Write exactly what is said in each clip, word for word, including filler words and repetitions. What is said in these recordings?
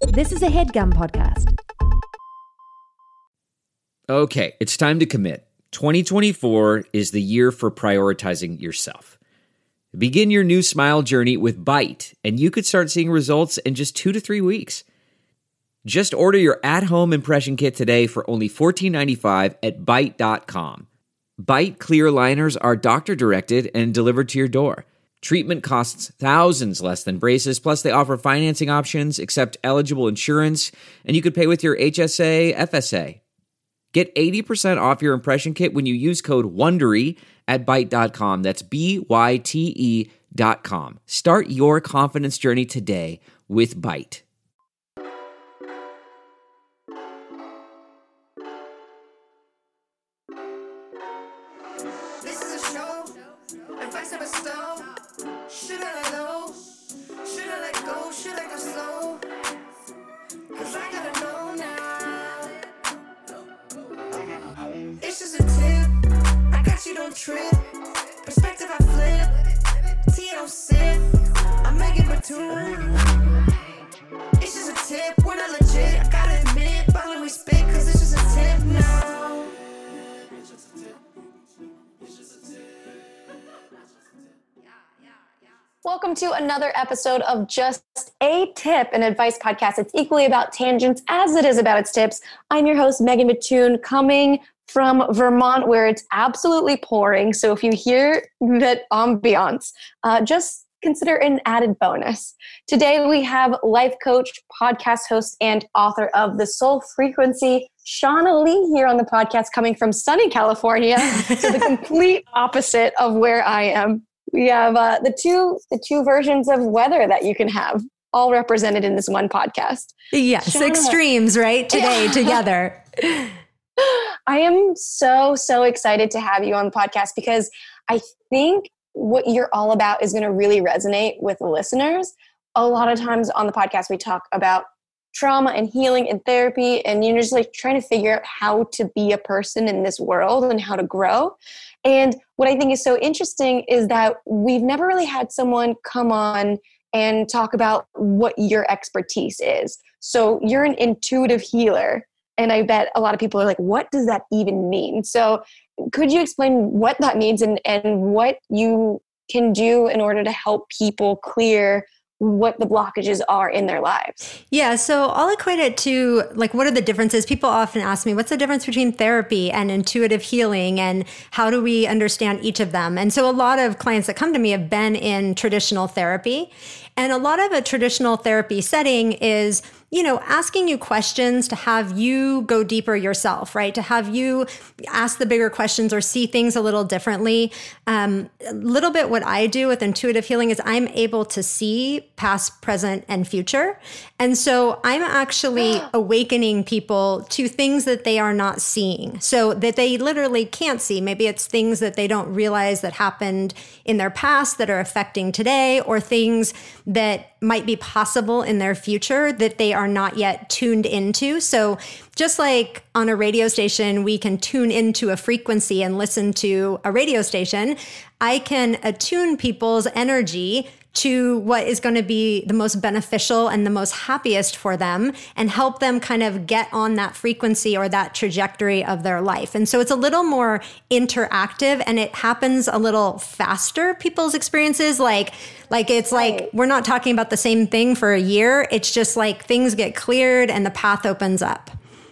This is a HeadGum podcast. Okay, it's time to commit. twenty twenty-four is the year for prioritizing yourself. Begin your new smile journey with Byte, and you could start seeing results in just two to three weeks. Just order your at-home impression kit today for only fourteen ninety-five at byte dot com. Byte clear liners are doctor-directed and delivered to your door. Treatment costs thousands less than braces, plus they offer financing options, accept eligible insurance, and you could pay with your H S A, F S A. Get eighty percent off your impression kit when you use code WONDERY at byte dot com. That's B Y T E dot com. Start your confidence journey today with Byte. This is a show. Advice of a stone. Should I let go? Should I let go? Should I go slow? Cause I gotta know now. It's just a tip. I got you, don't trip. Perspective I flip. T don't sip. I'm Megan Batoon. It's just a tip. We're not legit. I gotta admit. But we spit cause it's just a tip now. It's just a tip. It's just a tip. Welcome to another episode of Just a Tip, an advice podcast. It's equally about tangents as it is about its tips. I'm your host, Megan Batoon, coming from Vermont, where it's absolutely pouring. So if you hear that ambiance, uh, just consider an added bonus. Today we have life coach, podcast host, and author of The Soul Frequency, Shauna Lee, here on the podcast, coming from sunny California, so the complete opposite of where I am. We have uh, the two the two versions of weather that you can have, all represented in this one podcast. Yes, Shauna. Extremes, right? Today, Yeah. together. I am so, so excited to have you on the podcast because I think what you're all about is going to really resonate with the listeners. A lot of times on the podcast, we talk about trauma and healing and therapy, and you're just like trying to figure out how to be a person in this world and how to grow. And what I think is so interesting is that we've never really had someone come on and talk about what your expertise is. So you're an intuitive healer. And I bet a lot of people are like, what does that even mean? So could you explain what that means and, and what you can do in order to help people clear what the blockages are in their lives? Yeah, so I'll equate it to like, what are the differences? People often ask me, what's the difference between therapy and intuitive healing, and how do we understand each of them? And so a lot of clients that come to me have been in traditional therapy. And a lot of a traditional therapy setting is, you know, asking you questions to have you go deeper yourself, right? To have you ask the bigger questions or see things a little differently. Um, a little bit what I do with intuitive healing is I'm able to see past, present, and future. And so I'm actually awakening people to things that they are not seeing, so that they literally can't see. Maybe it's things that they don't realize that happened in their past that are affecting today, or things that might be possible in their future that they are not yet tuned into. So just like on a radio station, we can tune into a frequency and listen to a radio station, I can attune people's energy to what is going to be the most beneficial and the most happiest for them, and help them kind of get on that frequency or that trajectory of their life. And so it's a little more interactive, and it happens a little faster, people's experiences. Like, like it's Right. like, we're not talking about the same thing for a year. It's just like things get cleared and the path opens up.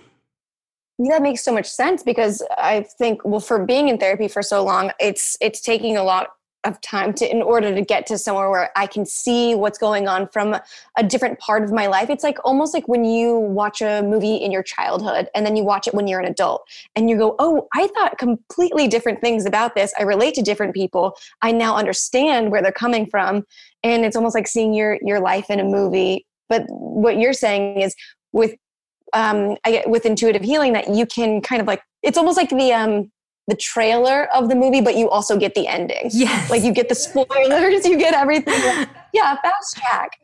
That makes so much sense, because I think, well, for being in therapy for so long, it's it's taking a lot of time to in order to get to somewhere where I can see what's going on from a different part of my life. It's like almost like when you watch a movie in your childhood and then you watch it when you're an adult and you go, oh, I thought completely different things about this. I relate to different people. I now understand where they're coming from. And it's almost like seeing your your life in a movie. But what you're saying is with um, I get with intuitive healing that you can kind of like, it's almost like the um, the trailer of the movie, but you also get the ending. Yes. Like you get the spoilers, you get everything. Yeah, fast track.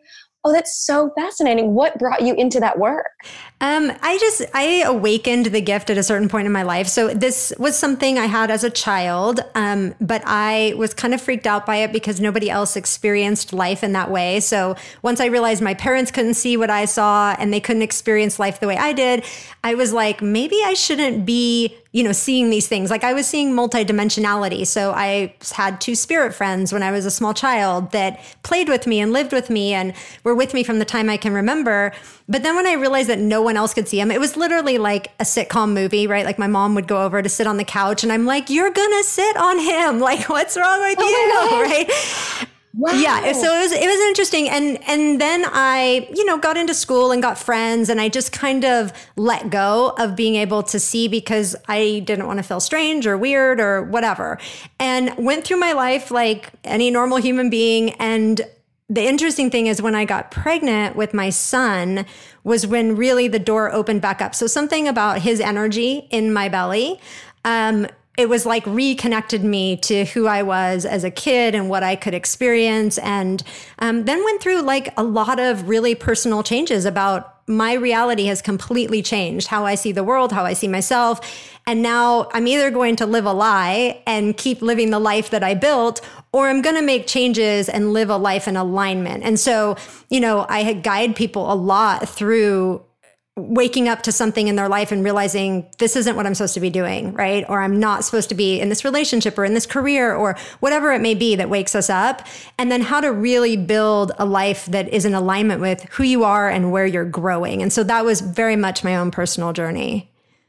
Oh, that's so fascinating. What brought you into that work? Um, I just, I awakened the gift at a certain point in my life. So this was something I had as a child, um, but I was kind of freaked out by it because nobody else experienced life in that way. So once I realized my parents couldn't see what I saw and they couldn't experience life the way I did, I was like, maybe I shouldn't be, you know, seeing these things. Like I was seeing multidimensionality. So I had two spirit friends when I was a small child that played with me and lived with me and were with me from the time I can remember. But then when I realized that no one else could see them, it was literally like a sitcom movie, right? Like my mom would go over to sit on the couch and I'm like, you're gonna sit on him. Like, what's wrong with oh you? Right? Wow. Yeah. So it was, it was interesting. And, and then I, you know, got into school and got friends and I just kind of let go of being able to see because I didn't want to feel strange or weird or whatever, and went through my life like any normal human being. And the interesting thing is when I got pregnant with my son was when really the door opened back up. So something about his energy in my belly, um, it was like reconnected me to who I was as a kid and what I could experience. And um, then went through like a lot of really personal changes about my reality has completely changed how I see the world, how I see myself. And now I'm either going to live a lie and keep living the life that I built, or I'm going to make changes and live a life in alignment. And so, you know, I had guide people a lot through waking up to something in their life and realizing this isn't what I'm supposed to be doing, right? Or I'm not supposed to be in this relationship or in this career or whatever it may be that wakes us up. And then how to really build a life that is in alignment with who you are and where you're growing. And so that was very much my own personal journey.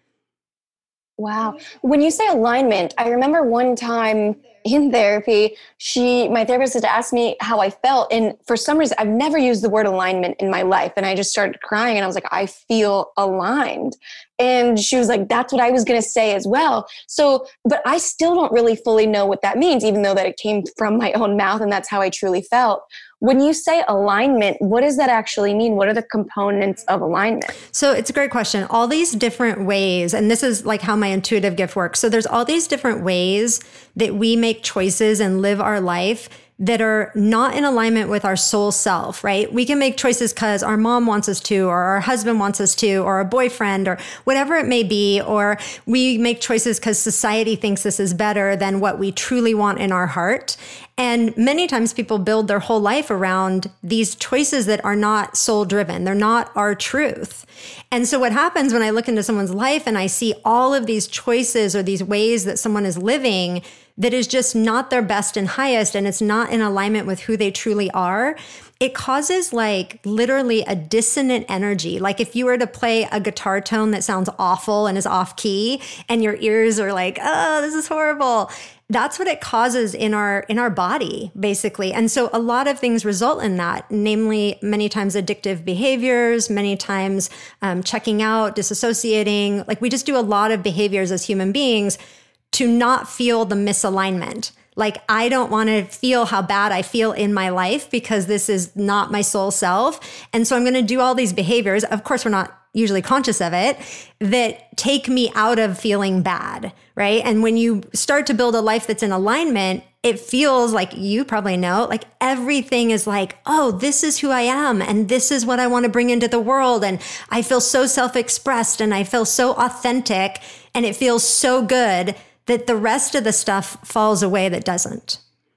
Wow. When you say alignment, I remember one time in therapy, she, my therapist had asked me how I felt. And for some reason, I've never used the word alignment in my life. And I just started crying and I was like, I feel aligned. And she was like, that's what I was going to say as well. So, but I still don't really fully know what that means, even though that it came from my own mouth and that's how I truly felt. When you say alignment, what does that actually mean? What are the components of alignment? So it's a great question. All these different ways, and this is like how my intuitive gift works. So there's all these different ways that we make choices and live our life that are not in alignment with our soul self, right? We can make choices because our mom wants us to, or our husband wants us to, or a boyfriend, or whatever it may be, or we make choices because society thinks this is better than what we truly want in our heart. And many times people build their whole life around these choices that are not soul driven. They're not our truth. And so what happens when I look into someone's life and I see all of these choices or these ways that someone is living that is just not their best and highest, and it's not in alignment with who they truly are, it causes like literally a dissonant energy. Like if you were to play a guitar tone that sounds awful and is off key and your ears are like, oh, this is horrible. That's what it causes in our in our body, basically. And so a lot of things result in that, namely many times addictive behaviors, many times um, checking out, disassociating. Like we just do a lot of behaviors as human beings to not feel the misalignment. Like, I don't want to feel how bad I feel in my life because this is not my soul self. And so I'm going to do all these behaviors. Of course, we're not usually conscious of it, that take me out of feeling bad, right? And when you start to build a life that's in alignment, it feels like, you probably know, like everything is like, oh, this is who I am. And this is what I want to bring into the world. And I feel so self-expressed and I feel so authentic and it feels so good that the rest of the stuff falls away that doesn't.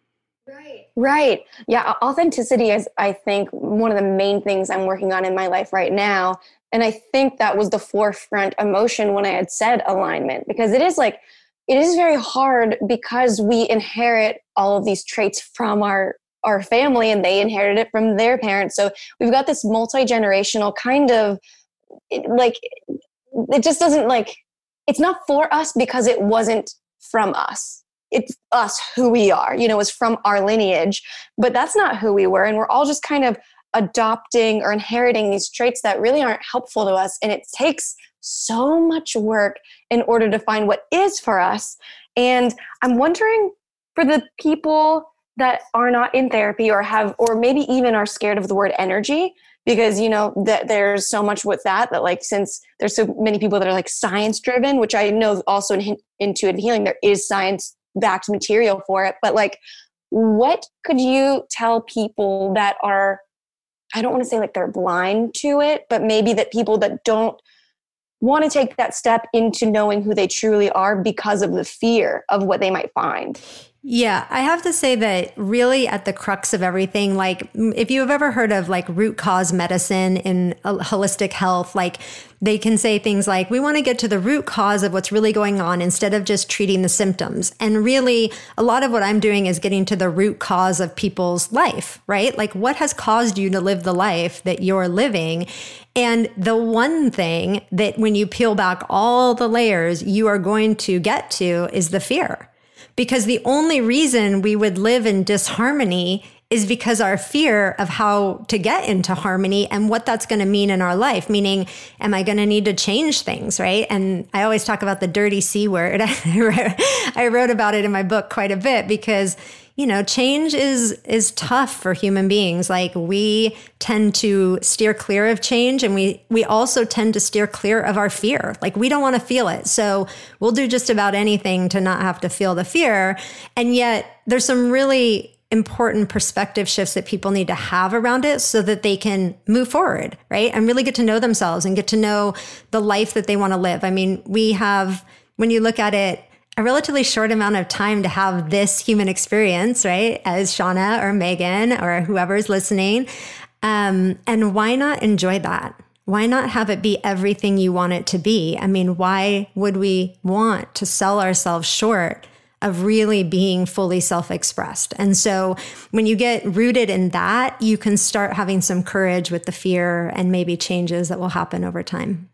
Right. Right. Yeah. Authenticity is, I think, one of the main things I'm working on in my life right now. And I think that was the forefront emotion when I had said alignment, because it is like, it is very hard because we inherit all of these traits from our, our family and they inherited it from their parents. So we've got this multi-generational kind of like, it just doesn't like, it's not for us because it wasn't from us. It's us who we are, you know, it's from our lineage, but that's not who we were. And we're all just kind of adopting or inheriting these traits that really aren't helpful to us. And it takes so much work in order to find what is for us. And I'm wondering, for the people that are not in therapy or have, or maybe even are scared of the word energy, because, you know, that there's so much with that, that like, since there's so many people that are like science driven, which I know also in intuitive healing, there is science backed material for it. But like, what could you tell people that are I don't want to say like they're blind to it, but maybe that people that don't want to take that step into knowing who they truly are because of the fear of what they might find. Yeah, I have to say that really at the crux of everything, like if you have ever heard of like root cause medicine in holistic health, like they can say things like, we want to get to the root cause of what's really going on instead of just treating the symptoms. And really, a lot of what I'm doing is getting to the root cause of people's life, right? Like what has caused you to live the life that you're living? And the one thing that when you peel back all the layers, you are going to get to is the fear. Because the only reason we would live in disharmony is because our fear of how to get into harmony and what that's going to mean in our life. Meaning, am I going to need to change things, right? And I always talk about the dirty C word. I wrote about it in my book quite a bit because, you know, change is is tough for human beings. Like we tend to steer clear of change, and we we also tend to steer clear of our fear. Like we don't want to feel it. So we'll do just about anything to not have to feel the fear. And yet there's some really important perspective shifts that people need to have around it so that they can move forward, right? And really get to know themselves and get to know the life that they want to live. I mean, we have, when you look at it, a relatively short amount of time to have this human experience, right? As Shauna or Megan or whoever's listening. Um, and why not enjoy that? Why not have it be everything you want it to be? I mean, why would we want to sell ourselves short of really being fully self-expressed? And so when you get rooted in that, you can start having some courage with the fear and maybe changes that will happen over time.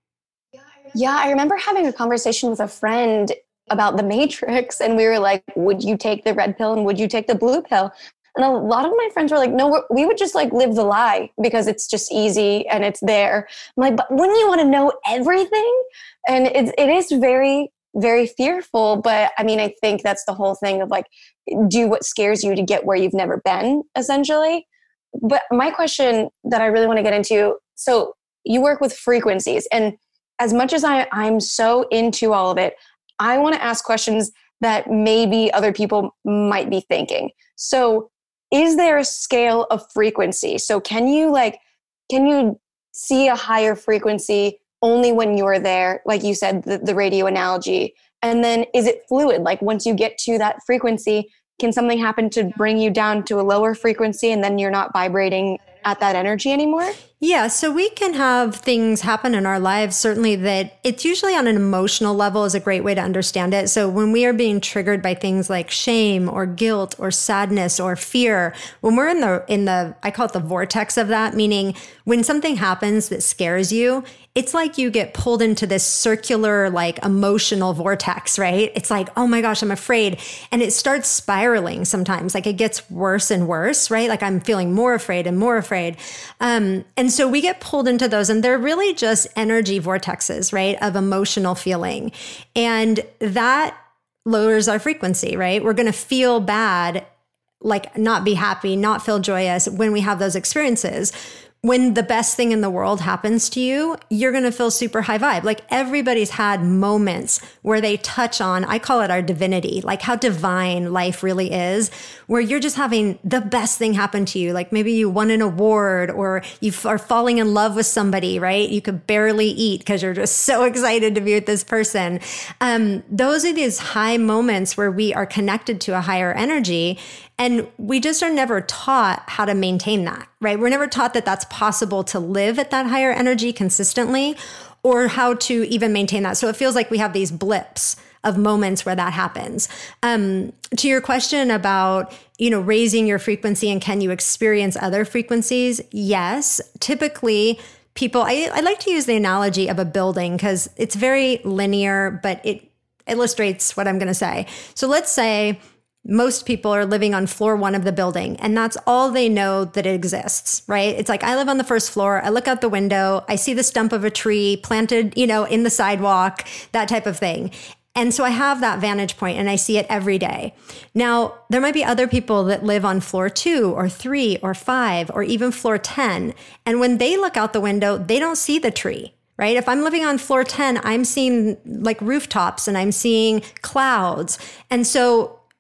Yeah, I remember having a conversation with a friend about the Matrix, and we were like, would you take the red pill and would you take the blue pill? And a lot of my friends were like, no, we would just like live the lie because it's just easy and it's there. I'm like, but wouldn't you want to know everything? And it, it is very, very fearful. But I mean, I think that's the whole thing of like, do what scares you to get where you've never been, essentially. But my question that I really want to get into, so you work with frequencies, and as much as I, I'm so into all of it, I want to ask questions that maybe other people might be thinking. So is there a scale of frequency? So can you like, can you see a higher frequency only when you're there? Like you said, the, the radio analogy. And then is it fluid? Like once you get to that frequency, can something happen to bring you down to a lower frequency and then you're not vibrating at that energy anymore? Yeah, so we can have things happen in our lives, certainly that it's usually on an emotional level is a great way to understand it. So when we are being triggered by things like shame or guilt or sadness or fear, when we're in the, in the, I call it the vortex of that, meaning when something happens that scares you, it's like you get pulled into this circular, like emotional vortex, right? It's like, oh my gosh, I'm afraid. And it starts spiraling sometimes, like it gets worse and worse, right? Like I'm feeling more afraid and more afraid. Um, and so we get pulled into those, and they're really just energy vortexes, right? Of emotional feeling. And that lowers our frequency, right? We're going to feel bad, like not be happy, not feel joyous when we have those experiences. When the best thing in the world happens to you, you're going to feel super high vibe. Like everybody's had moments where they touch on, I call it our divinity, like how divine life really is, where you're just having the best thing happen to you. Like maybe you won an award or you are falling in love with somebody, right? You could barely eat because you're just so excited to be with this person. Um, those are these high moments where we are connected to a higher energy. And we just are never taught how to maintain that, right? We're never taught that that's possible to live at that higher energy consistently, or how to even maintain that. So it feels like we have these blips of moments where that happens. Um, to your question about, you know, raising your frequency and can you experience other frequencies? Yes. Typically, people, I, I like to use the analogy of a building because it's very linear, but it illustrates what I'm going to say. So let's say most people are living on floor one of the building, and that's all they know that it exists, right? It's like, I live on the first floor. I look out the window. I see the stump of a tree planted, you know, in the sidewalk, that type of thing. And so I have that vantage point and I see it every day. Now, there might be other people that live on floor two or three or five or even floor ten. And when they look out the window, they don't see the tree. Right? If I'm living on floor ten, I'm seeing like rooftops and I'm seeing clouds. And so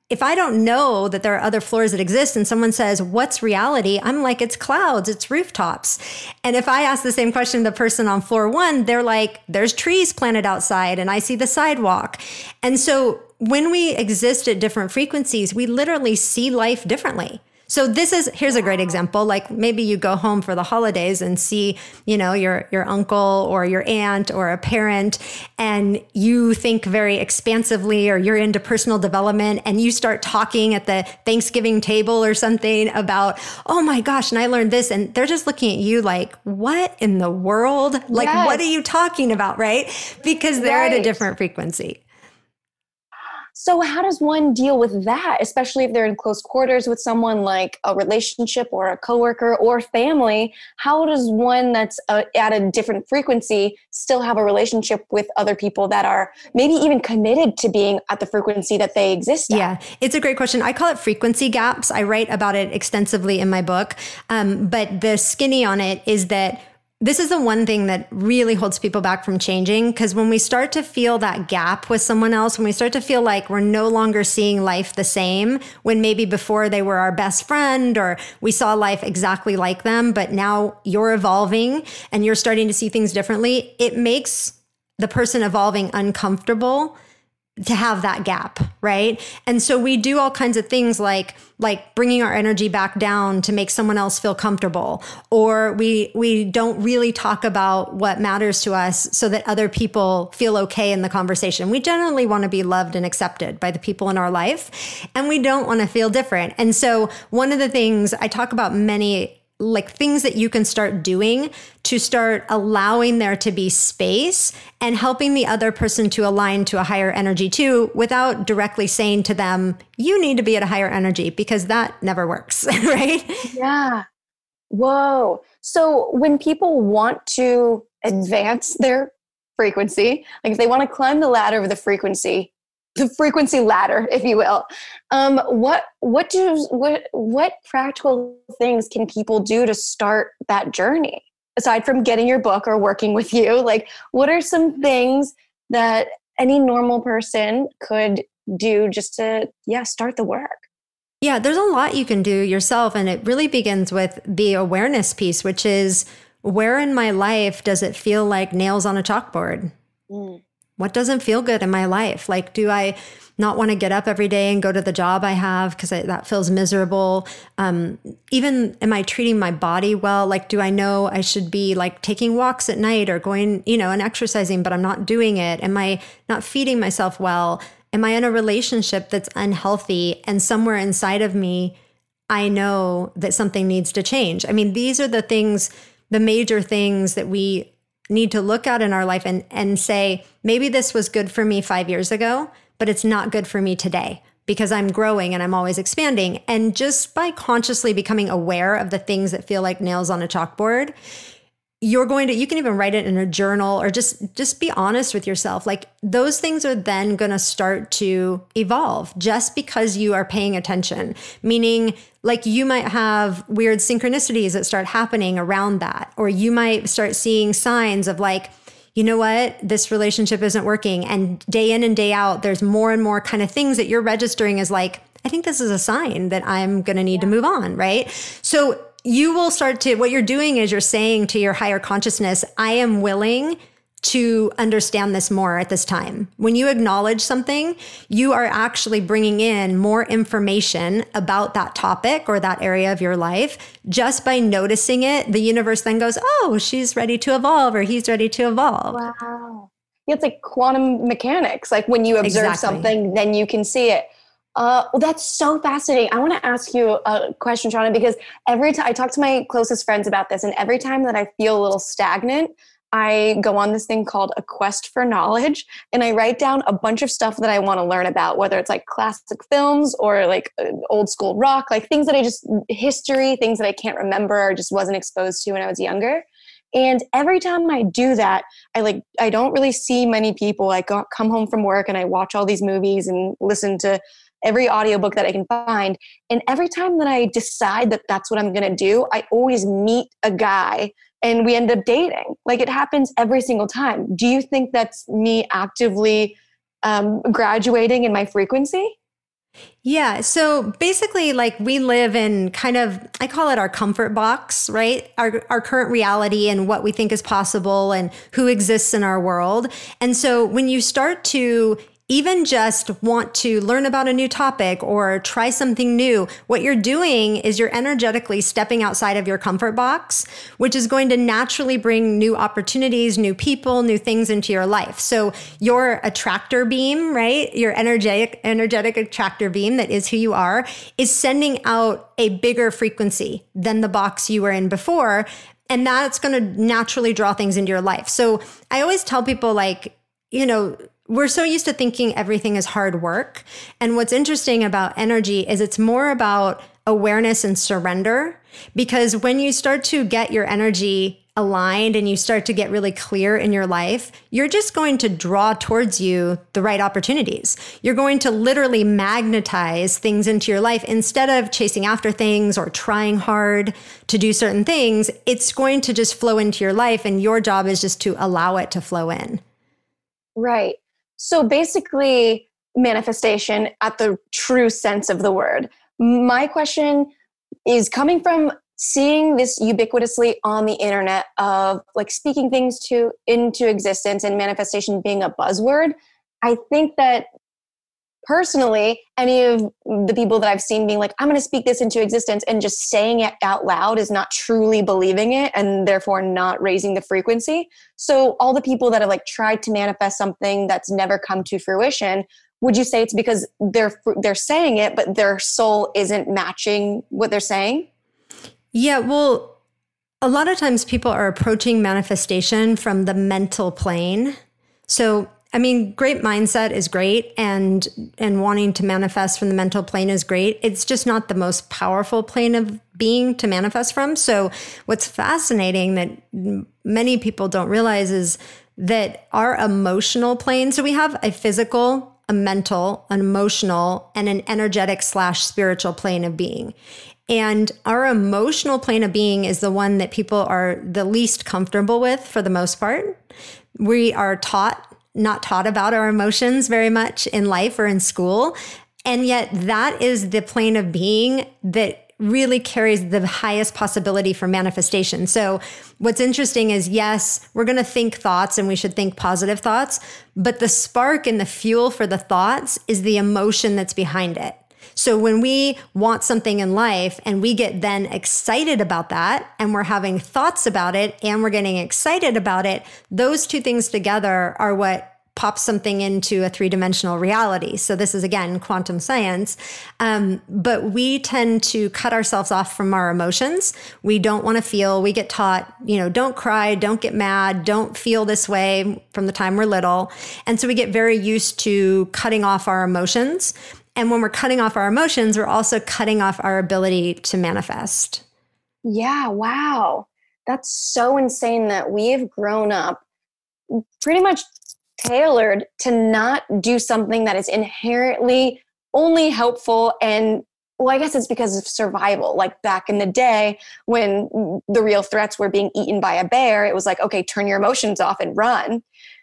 if I don't know that there are other floors that exist and someone says, what's reality? I'm like, it's clouds, it's rooftops. And if I ask the same question to the person on floor one, they're like, there's trees planted outside and I see the sidewalk. And so when we exist at different frequencies, we literally see life differently. So this is, here's a great example. Like maybe you go home for the holidays and see, you know, your, your uncle or your aunt or a parent, and you think very expansively, or you're into personal development and you start talking at the Thanksgiving table or something about, oh my gosh, and I learned this. And they're just looking at you like, what in the world? Like, Yes. what are you talking about? Right? Because they're Right. at a different frequency. So how does one deal with that, especially if they're in close quarters with someone, like a relationship or a coworker or family? How does one that's uh, at a different frequency still have a relationship with other people that are maybe even committed to being at the frequency that they exist at? Yeah, it's a great question. I call it frequency gaps. I write about it extensively in my book. Um, but the skinny on it is that this is the one thing that really holds people back from changing. Because when we start to feel that gap with someone else, when we start to feel like we're no longer seeing life the same, when maybe before they were our best friend or we saw life exactly like them, but now you're evolving and you're starting to see things differently, it makes the person evolving uncomfortable to have that gap, right? And so we do all kinds of things like like bringing our energy back down to make someone else feel comfortable, or we we don't really talk about what matters to us so that other people feel okay in the conversation. We generally want to be loved and accepted by the people in our life, and we don't want to feel different. And so one of the things I talk about, many like things that you can start doing to start allowing there to be space and helping the other person to align to a higher energy too, without directly saying to them, you need to be at a higher energy, because that never works, right? Yeah. Whoa. So when people want to advance their frequency, like if they want to climb the ladder of the frequency, the frequency ladder, if you will, um, what what do what what practical things can people do to start that journey? Aside from getting your book or working with you, like what are some things that any normal person could do just to, yeah, start the work? Yeah, there's a lot you can do yourself. And it really begins with the awareness piece, which is, where in my life does it feel like nails on a chalkboard? Mm. What doesn't feel good in my life? Like, do I not want to get up every day and go to the job I have because that feels miserable? Um, even, am I treating my body well? Like, do I know I should be like taking walks at night or going, you know, and exercising, but I'm not doing it? Am I not feeding myself well? Am I in a relationship that's unhealthy? And somewhere inside of me, I know that something needs to change. I mean, these are the things, the major things that we need to look at in our life and, and say, maybe this was good for me five years ago, but it's not good for me today because I'm growing and I'm always expanding. And just by consciously becoming aware of the things that feel like nails on a chalkboard, you're going to, you can even write it in a journal or just, just be honest with yourself. Like those things are then going to start to evolve just because you are paying attention, meaning like you might have weird synchronicities that start happening around that, or you might start seeing signs of like, you know what, this relationship isn't working. And day in and day out, there's more and more kind of things that you're registering as like, I think this is a sign that I'm going to need yeah. to move on. Right. So you will start to, what you're doing is you're saying to your higher consciousness, I am willing to understand this more at this time. When you acknowledge something, you are actually bringing in more information about that topic or that area of your life. Just by noticing it, the universe then goes, oh, she's ready to evolve, or he's ready to evolve. Wow. It's like quantum mechanics. Like when you observe Exactly. something, then you can see it. Uh, well, that's so fascinating. I want to ask you a question, Shauna, because every time I talk to my closest friends about this, and every time that I feel a little stagnant, I go on this thing called a quest for knowledge, and I write down a bunch of stuff that I want to learn about, whether it's like classic films or like old school rock, like things that I just, history, things that I can't remember or just wasn't exposed to when I was younger. And every time I do that, I like, I don't really see many people. I go, come home from work and I watch all these movies and listen to every audiobook that I can find. And every time that I decide that that's what I'm going to do, I always meet a guy and we end up dating. Like it happens every single time. Do you think that's me actively um, graduating in my frequency? Yeah. So basically, like we live in kind of, I call it our comfort box, right? Our, our current reality and what we think is possible and who exists in our world. And so when you start to even just want to learn about a new topic or try something new, what you're doing is you're energetically stepping outside of your comfort box, which is going to naturally bring new opportunities, new people, new things into your life. So your attractor beam, right? Your energetic, energetic attractor beam that is who you are is sending out a bigger frequency than the box you were in before. And that's going to naturally draw things into your life. So I always tell people like, you know, we're so used to thinking everything is hard work. And what's interesting about energy is it's more about awareness and surrender. Because when you start to get your energy aligned and you start to get really clear in your life, you're just going to draw towards you the right opportunities. You're going to literally magnetize things into your life instead of chasing after things or trying hard to do certain things. It's going to just flow into your life, and your job is just to allow it to flow in. Right. So basically, manifestation at the true sense of the word. My question is coming from seeing this ubiquitously on the internet of like speaking things to into existence and manifestation being a buzzword. I think that personally, any of the people that I've seen being like, I'm going to speak this into existence and just saying it out loud is not truly believing it and therefore not raising the frequency. So all the people that have like tried to manifest something that's never come to fruition, would you say it's because they're they're saying it, but their soul isn't matching what they're saying? Yeah, well, a lot of times people are approaching manifestation from the mental plane. So I mean, great mindset is great, and and wanting to manifest from the mental plane is great. It's just not the most powerful plane of being to manifest from. So what's fascinating that many people don't realize is that our emotional plane, so we have a physical, a mental, an emotional, and an energetic slash spiritual plane of being. And our emotional plane of being is the one that people are the least comfortable with for the most part. We are taught not taught about our emotions very much in life or in school. And yet that is the plane of being that really carries the highest possibility for manifestation. So what's interesting is, yes, we're going to think thoughts and we should think positive thoughts, but the spark and the fuel for the thoughts is the emotion that's behind it. So when we want something in life and we get then excited about that and we're having thoughts about it and we're getting excited about it, those two things together are what pops something into a three-dimensional reality. So this is, again, quantum science. Um, but we tend to cut ourselves off from our emotions. We don't want to feel. We get taught, you know, don't cry, don't get mad, don't feel this way from the time we're little. And so we get very used to cutting off our emotions. And when we're cutting off our emotions, we're also cutting off our ability to manifest. Yeah, wow. That's so insane that we've grown up pretty much tailored to not do something that is inherently only helpful. And well, I guess it's because of survival. Like back in the day when the real threats were being eaten by a bear, it was like, okay, turn your emotions off and run.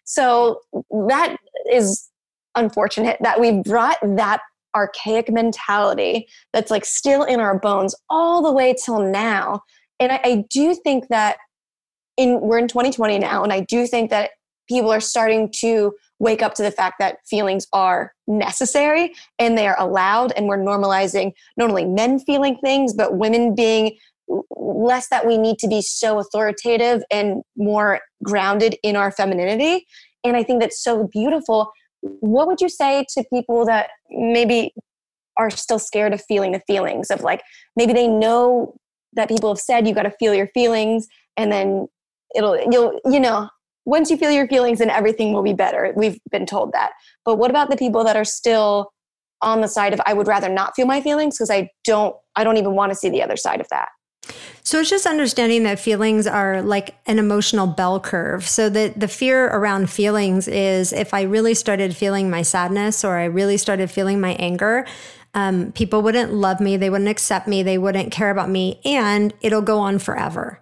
So that is unfortunate that we brought that archaic mentality that's like still in our bones all the way till now. And I, I do think that in we're in twenty twenty now, and I do think that people are starting to wake up to the fact that feelings are necessary and they are allowed, and we're normalizing not only men feeling things, but women being less that we need to be so authoritative and more grounded in our femininity. And I think that's so beautiful. What would you say to people that maybe are still scared of feeling the feelings of like, maybe they know that people have said you got to feel your feelings and then it'll, you'll, you know, once you feel your feelings then everything will be better. We've been told that. But what about the people that are still on the side of, I would rather not feel my feelings because I don't, I don't even want to see the other side of that? So it's just understanding that feelings are like an emotional bell curve. So that the fear around feelings is if I really started feeling my sadness or I really started feeling my anger, um, people wouldn't love me. They wouldn't accept me. They wouldn't care about me. And it'll go on forever.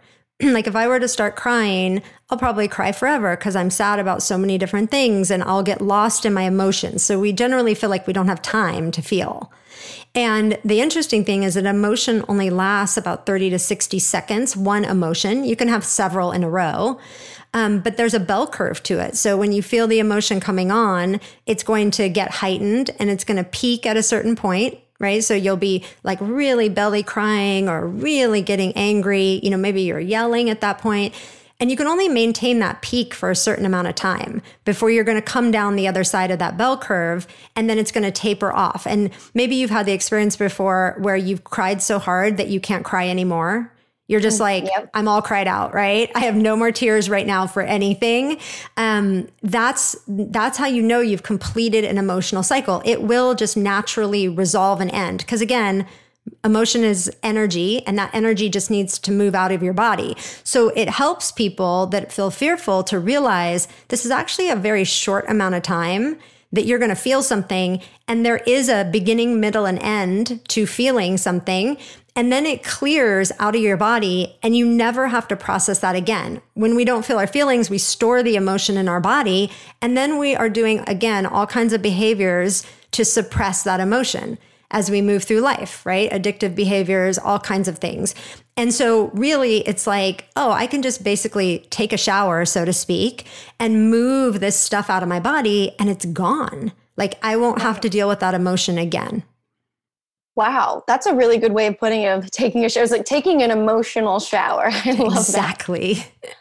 Like if I were to start crying, I'll probably cry forever because I'm sad about so many different things and I'll get lost in my emotions. So we generally feel like we don't have time to feel. And the interesting thing is that emotion only lasts about thirty to sixty seconds, one emotion. You can have several in a row. Um, but there's a bell curve to it. So when you feel the emotion coming on, it's going to get heightened and it's going to peak at a certain point, right? So you'll be like really belly crying or really getting angry. You know, maybe you're yelling at that point. And you can only maintain that peak for a certain amount of time before you're going to come down the other side of that bell curve, and then it's going to taper off. And maybe you've had the experience before where you've cried so hard that you can't cry anymore. You're just like, yep. I'm all cried out, right? I have no more tears right now for anything. Um, that's that's how you know you've completed an emotional cycle. It will just naturally resolve and end. Because again, emotion is energy, and that energy just needs to move out of your body. So it helps people that feel fearful to realize this is actually a very short amount of time that you're going to feel something, and there is a beginning, middle, and end to feeling something. And then it clears out of your body and you never have to process that again. When we don't feel our feelings, we store the emotion in our body. And then we are doing, again, all kinds of behaviors to suppress that emotion as we move through life, right? Addictive behaviors, all kinds of things. And so really it's like, oh, I can just basically take a shower, so to speak, and move this stuff out of my body and it's gone. Like I won't have to deal with that emotion again. Wow, that's a really good way of putting it, of taking a shower. It's like taking an emotional shower. I love exactly. that. Exactly.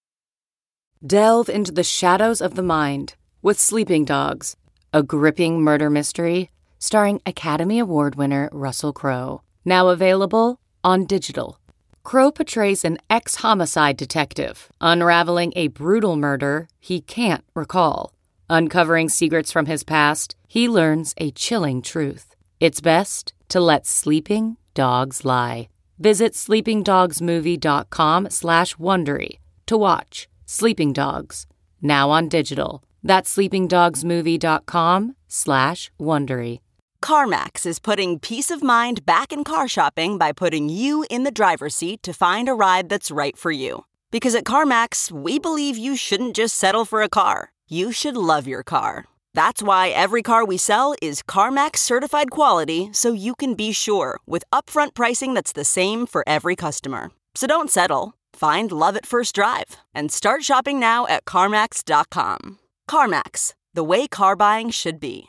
Delve into the shadows of the mind with Sleeping Dogs, a gripping murder mystery starring Academy Award winner Russell Crowe. Now available on digital. Crowe portrays an ex-homicide detective unraveling a brutal murder he can't recall. Uncovering secrets from his past, he learns a chilling truth. It's best to let sleeping dogs lie. Visit sleepingdogsmovie.com slash Wondery to watch Sleeping Dogs, now on digital. That's sleepingdogsmovie.com slash Wondery. CarMax is putting peace of mind back in car shopping by putting you in the driver's seat to find a ride that's right for you. Because at CarMax, we believe you shouldn't just settle for a car. You should love your car. That's why every car we sell is CarMax certified quality, so you can be sure with upfront pricing that's the same for every customer. So don't settle. Find love at first drive and start shopping now at CarMax dot com. CarMax, the way car buying should be.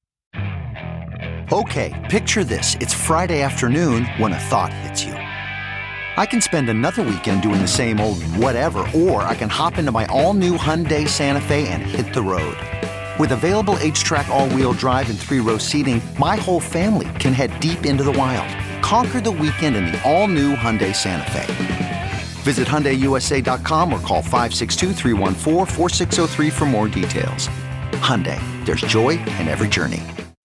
Okay, picture this. It's Friday afternoon when a thought hits you. I can spend another weekend doing the same old whatever, or I can hop into my all-new Hyundai Santa Fe and hit the road. With available H-Track all-wheel drive and three-row seating, my whole family can head deep into the wild. Conquer the weekend in the all-new Hyundai Santa Fe. Visit Hyundai U S A dot com or call five six two, three one four, four six zero three for more details. Hyundai, there's joy in every journey.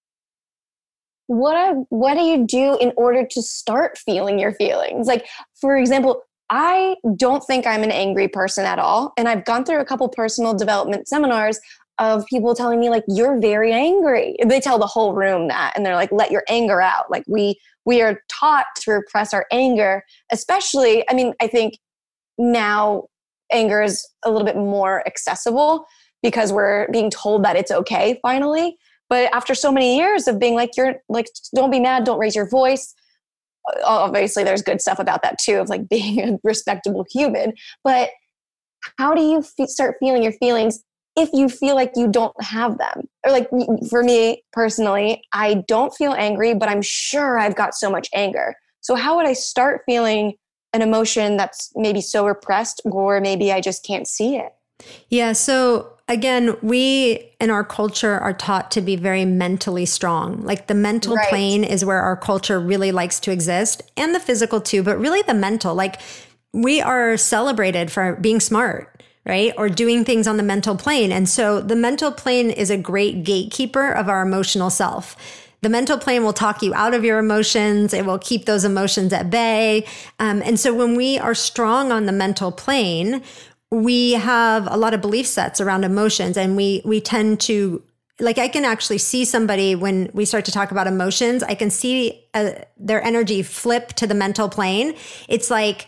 What a, what do you do in order to start feeling your feelings? Like, for example, I don't think I'm an angry person at all. And I've gone through a couple personal development seminars of people telling me like, you're very angry. They tell the whole room that, and they're like, let your anger out. Like we, we are taught to repress our anger, especially, I mean, I think now anger is a little bit more accessible because we're being told that it's okay finally. But after so many years of being like, you're like, don't be mad, don't raise your voice. Obviously there's good stuff about that too, of like being a respectable human. But how do you f- start feeling your feelings if you feel like you don't have them? Or like for me personally, I don't feel angry, but I'm sure I've got so much anger. So how would I start feeling an emotion that's maybe so repressed, or maybe I just can't see it? Yeah. So again, we in our culture are taught to be very mentally strong. Like the mental Right. plane is where our culture really likes to exist, and the physical too, but really the mental. Like we are celebrated for being smart, right? Or doing things on the mental plane. And so the mental plane is a great gatekeeper of our emotional self. The mental plane will talk you out of your emotions. It will keep those emotions at bay. Um, and so when we are strong on the mental plane, we have a lot of belief sets around emotions, and we we tend to, like, I can actually see somebody when we start to talk about emotions, I can see uh, their energy flip to the mental plane. It's like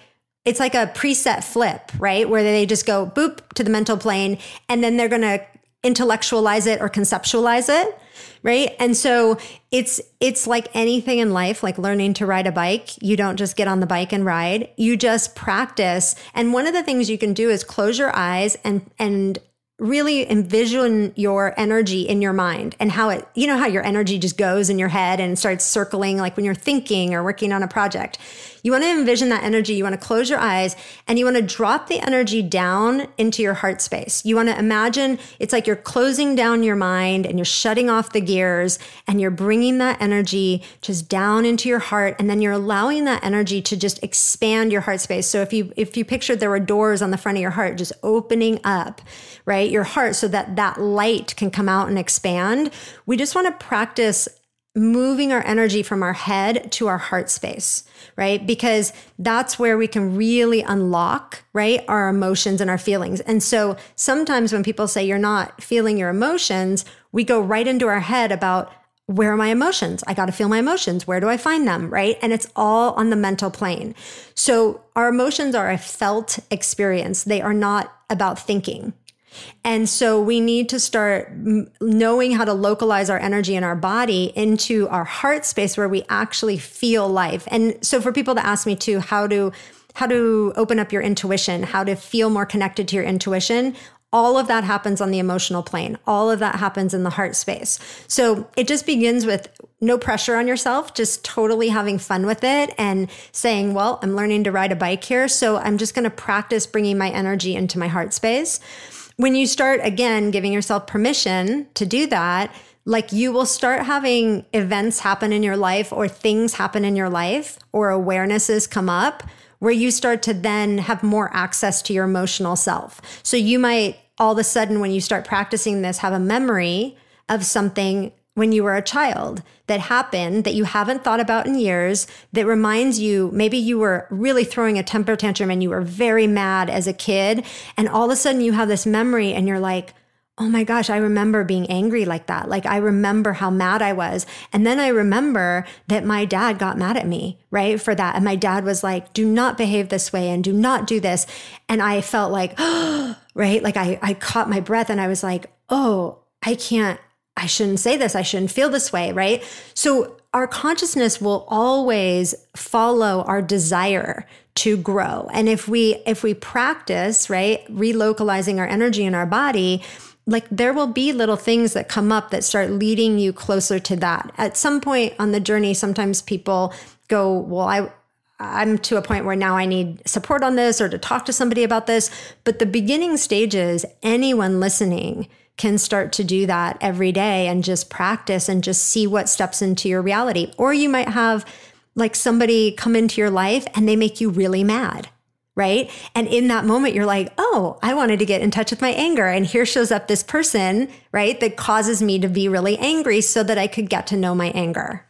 it's like a preset flip, right? Where they just go boop to the mental plane and then they're going to intellectualize it or conceptualize it, right? And so it's it's like anything in life, like learning to ride a bike. You don't just get on the bike and ride. You just practice. And one of the things you can do is close your eyes and and really envision your energy in your mind and how it, you know, how your energy just goes in your head and starts circling, like when you're thinking or working on a project. You want to envision that energy. You want to close your eyes and you want to drop the energy down into your heart space. You want to imagine it's like you're closing down your mind and you're shutting off the gears and you're bringing that energy just down into your heart. And then you're allowing that energy to just expand your heart space. So if you, if you pictured there were doors on the front of your heart, just opening up, right, your heart so that that light can come out and expand. We just want to practice moving our energy from our head to our heart space, right? Because that's where we can really unlock, right, our emotions and our feelings. And so sometimes when people say you're not feeling your emotions, we go right into our head about, where are my emotions? I got to feel my emotions. Where do I find them? Right. And it's all on the mental plane. So our emotions are a felt experience. They are not about thinking. And so we need to start m- knowing how to localize our energy in our body into our heart space where we actually feel life. And so for people that ask me too, how to, how to open up your intuition, how to feel more connected to your intuition, all of that happens on the emotional plane. All of that happens in the heart space. So it just begins with no pressure on yourself, just totally having fun with it and saying, well, I'm learning to ride a bike here. So I'm just going to practice bringing my energy into my heart space. When you start, again, giving yourself permission to do that, like you will start having events happen in your life or things happen in your life or awarenesses come up where you start to then have more access to your emotional self. So you might all of a sudden, when you start practicing this, have a memory of something when you were a child that happened that you haven't thought about in years, that reminds you, maybe you were really throwing a temper tantrum and you were very mad as a kid. And all of a sudden you have this memory and you're like, oh my gosh, I remember being angry like that. Like I remember how mad I was. And then I remember that my dad got mad at me, right, for that. And my dad was like, do not behave this way and do not do this. And I felt like, oh, right, like I, I caught my breath and I was like, oh, I can't, I shouldn't say this. I shouldn't feel this way, right? So our consciousness will always follow our desire to grow. And if we if we practice, right, relocalizing our energy in our body, like there will be little things that come up that start leading you closer to that. At some point on the journey, sometimes people go, well, I I'm to a point where now I need support on this or to talk to somebody about this. But the beginning stages, anyone listening can start to do that every day and just practice and just see what steps into your reality. Or you might have like somebody come into your life and they make you really mad, right? And in that moment, you're like, oh, I wanted to get in touch with my anger. And here shows up this person, right, that causes me to be really angry so that I could get to know my anger.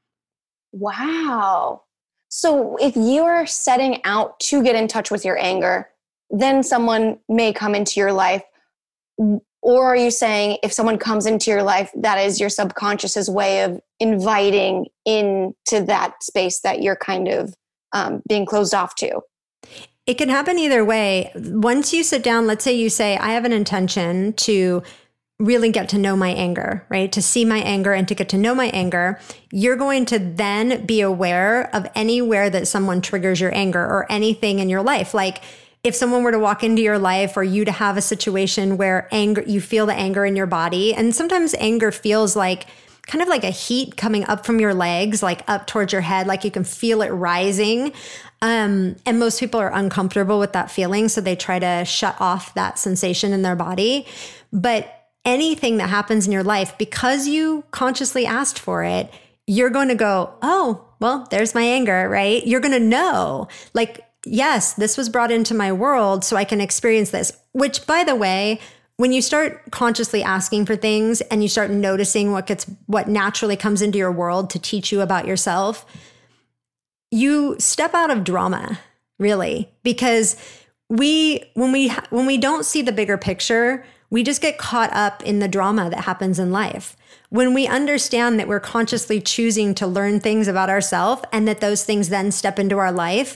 Wow. So if you are setting out to get in touch with your anger, then someone may come into your life. Or are you saying if someone comes into your life, that is your subconscious's way of inviting into that space that you're kind of um, being closed off to? It can happen either way. Once you sit down, let's say you say, I have an intention to really get to know my anger, right? To see my anger and to get to know my anger, you're going to then be aware of anywhere that someone triggers your anger or anything in your life. Like, if someone were to walk into your life or you to have a situation where anger, you feel the anger in your body. And sometimes anger feels like kind of like a heat coming up from your legs, like up towards your head, like you can feel it rising. Um, and most people are uncomfortable with that feeling. So they try to shut off that sensation in their body. But anything that happens in your life, because you consciously asked for it, you're going to go, oh, well, there's my anger, right? You're going to know, like, yes, this was brought into my world so I can experience this, which, by the way, when you start consciously asking for things and you start noticing what gets, what naturally comes into your world to teach you about yourself, you step out of drama, really, because we, when we, when we don't see the bigger picture, we just get caught up in the drama that happens in life. When we understand that we're consciously choosing to learn things about ourselves and that those things then step into our life,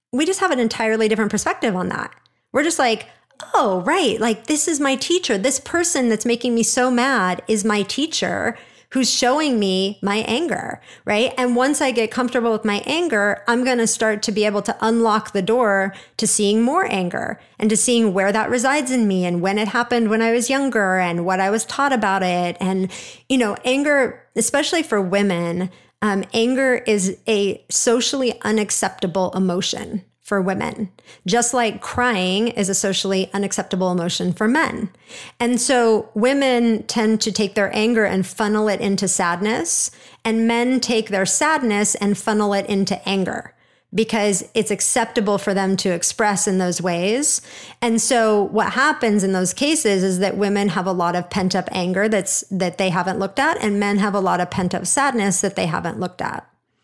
we just have an entirely different perspective on that. We're just like, oh, right. Like, this is my teacher. This person that's making me so mad is my teacher who's showing me my anger, right? And once I get comfortable with my anger, I'm going to start to be able to unlock the door to seeing more anger and to seeing where that resides in me and when it happened when I was younger and what I was taught about it. And, you know, anger, especially for women, um, anger is a socially unacceptable emotion for women, just like crying is a socially unacceptable emotion for men. And so women tend to take their anger and funnel it into sadness, and men take their sadness and funnel it into anger because it's acceptable for them to express in those ways. And so what happens in those cases is that women have a lot of pent up anger that's that they haven't looked at, and men have a lot of pent up sadness that they haven't looked at.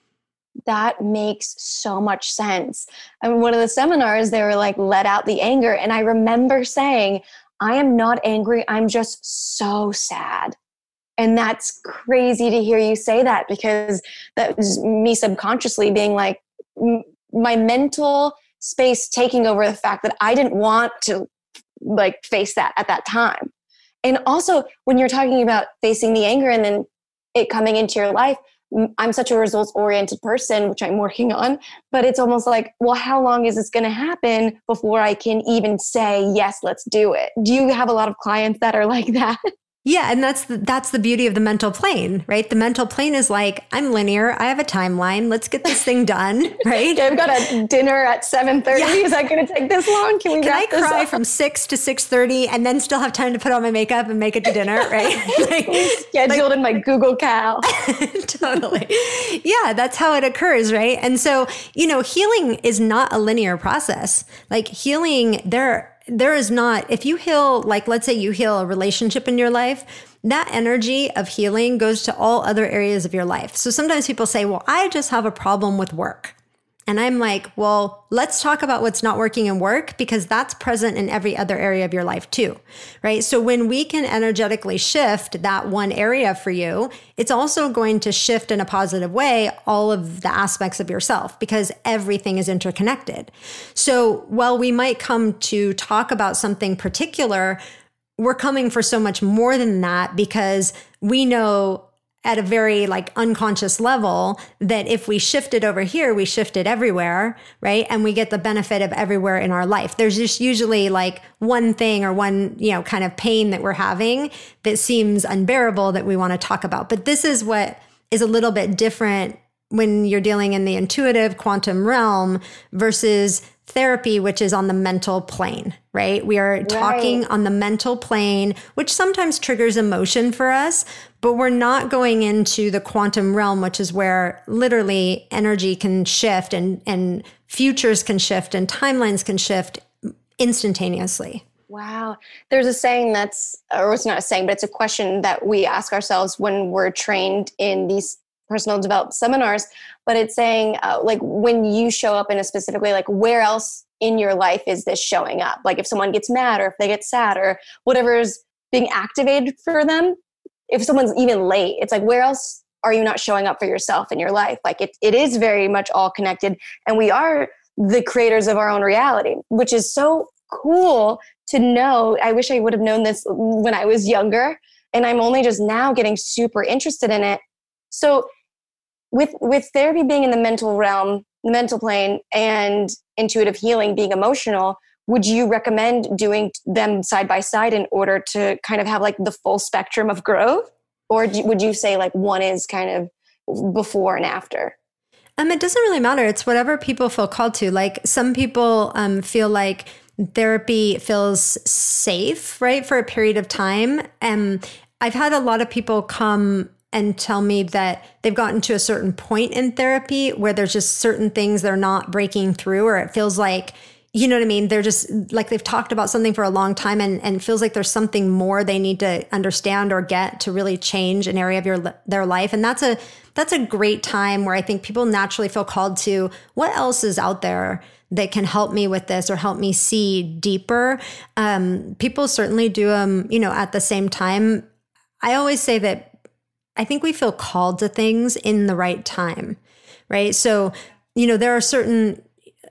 That makes so much sense. I mean, one of the seminars, they were like, let out the anger. And I remember saying, I am not angry. I'm just so sad. And that's crazy to hear you say that, because that was me subconsciously being like, m- my mental space taking over the fact that I didn't want to like face that at that time. And also when you're talking about facing the anger and then it coming into your life, I'm such a results-oriented person, which I'm working on, but it's almost like, well, how long is this going to happen before I can even say, yes, let's do it? Do you have a lot of clients that are like that? Yeah. And that's the, that's the beauty of the mental plane, right? The mental plane is like, I'm linear. I have a timeline. Let's get this thing done, right? I've got a dinner at seven thirty. Yeah. Is that going to take this long? Can we Can wrap I this cry up? from six to six thirty and then still have time to put on my makeup and make it to dinner, right? like, Scheduled like, in my Google Cal. Totally. Yeah, that's how it occurs, right? And so, you know, healing is not a linear process. Like healing, there There is not, if you heal, like let's say you heal a relationship in your life, that energy of healing goes to all other areas of your life. So sometimes people say, well, I just have a problem with work. And I'm like, well, let's talk about what's not working in work, because that's present in every other area of your life too, right? So when we can energetically shift that one area for you, it's also going to shift in a positive way all of the aspects of yourself, because everything is interconnected. So while we might come to talk about something particular, we're coming for so much more than that, because we know at a very like unconscious level that if we shift it over here, we shift it everywhere, right? And we get the benefit of everywhere in our life. There's just usually like one thing or one, you know, kind of pain that we're having that seems unbearable that we want to talk about. But this is what is a little bit different when you're dealing in the intuitive quantum realm versus therapy, which is on the mental plane, right? We are talking right. on the mental plane, which sometimes triggers emotion for us, but we're not going into the quantum realm, which is where literally energy can shift and, and futures can shift and timelines can shift instantaneously. Wow. There's a saying that's, or it's not a saying, but it's a question that we ask ourselves when we're trained in these personal development seminars, but it's saying uh, like when you show up in a specific way, like where else in your life is this showing up? Like if someone gets mad or if they get sad or whatever is being activated for them, if someone's even late, it's like, where else are you not showing up for yourself in your life? Like it, it is very much all connected, and we are the creators of our own reality, which is so cool to know. I wish I would have known this when I was younger, and I'm only just now getting super interested in it. So with with therapy being in the mental realm, the mental plane, and intuitive healing being emotional, would you recommend doing them side by side in order to kind of have like the full spectrum of growth? Or do, would you say like one is kind of before and after? Um, it doesn't really matter. It's whatever people feel called to. Like some people um, feel like therapy feels safe, right, for a period of time. And I've had a lot of people come and tell me that they've gotten to a certain point in therapy where there's just certain things they're not breaking through, or it feels like, you know what I mean? They're just like, they've talked about something for a long time and, and feels like there's something more they need to understand or get to really change an area of your their life. And that's a that's a great time where I think people naturally feel called to, what else is out there that can help me with this or help me see deeper? Um, people certainly do them, you know, at the same time. I always say that I think we feel called to things in the right time, right? So, you know, there are certain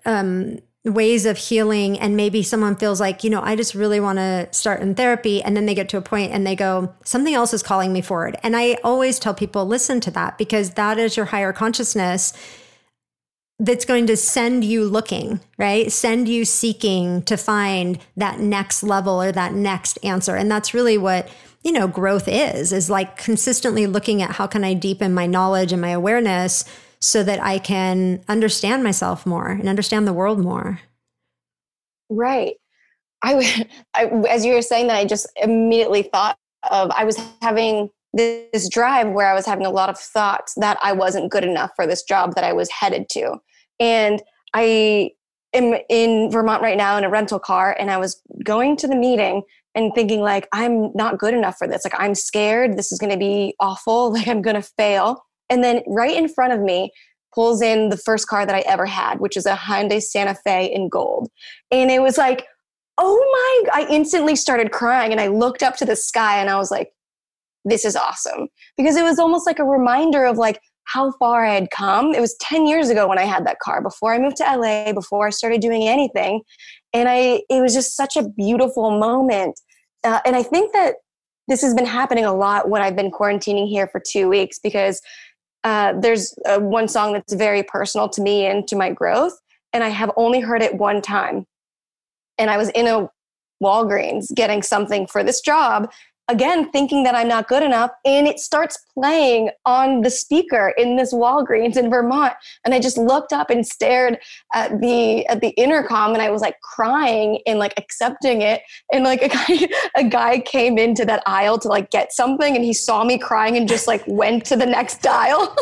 um, ways of healing, and maybe someone feels like, you know, I just really want to start in therapy, and then they get to a point and they go, something else is calling me forward. And I always tell people, listen to that, because that is your higher consciousness that's going to send you looking, right? Send you seeking to find that next level or that next answer. And that's really what, you know, growth is, is like consistently looking at how can I deepen my knowledge and my awareness so that I can understand myself more and understand the world more. Right. I, I, as you were saying that, I just immediately thought of, I was having this, this drive where I was having a lot of thoughts that I wasn't good enough for this job that I was headed to. And I am in Vermont right now in a rental car, and I was going to the meeting and thinking like, I'm not good enough for this. Like, I'm scared. This is going to be awful. Like, I'm going to fail. And then right in front of me pulls in the first car that I ever had, which is a Hyundai Santa Fe in gold. And it was like, oh my, I instantly started crying, and I looked up to the sky and I was like, this is awesome. Because it was almost like a reminder of like how far I had come. It was ten years ago when I had that car, before I moved to L A, before I started doing anything. And I, it was just such a beautiful moment. Uh, and I think that this has been happening a lot when I've been quarantining here for two weeks, because Uh, there's uh, one song that's very personal to me and to my growth, and I have only heard it one time. And I was in a Walgreens getting something for this job, again, thinking that I'm not good enough, and it starts playing on the speaker in this Walgreens in Vermont. And I just looked up and stared at the at the intercom, and I was like crying and like accepting it. And like a guy, a guy came into that aisle to like get something, and he saw me crying and just like went to the next aisle.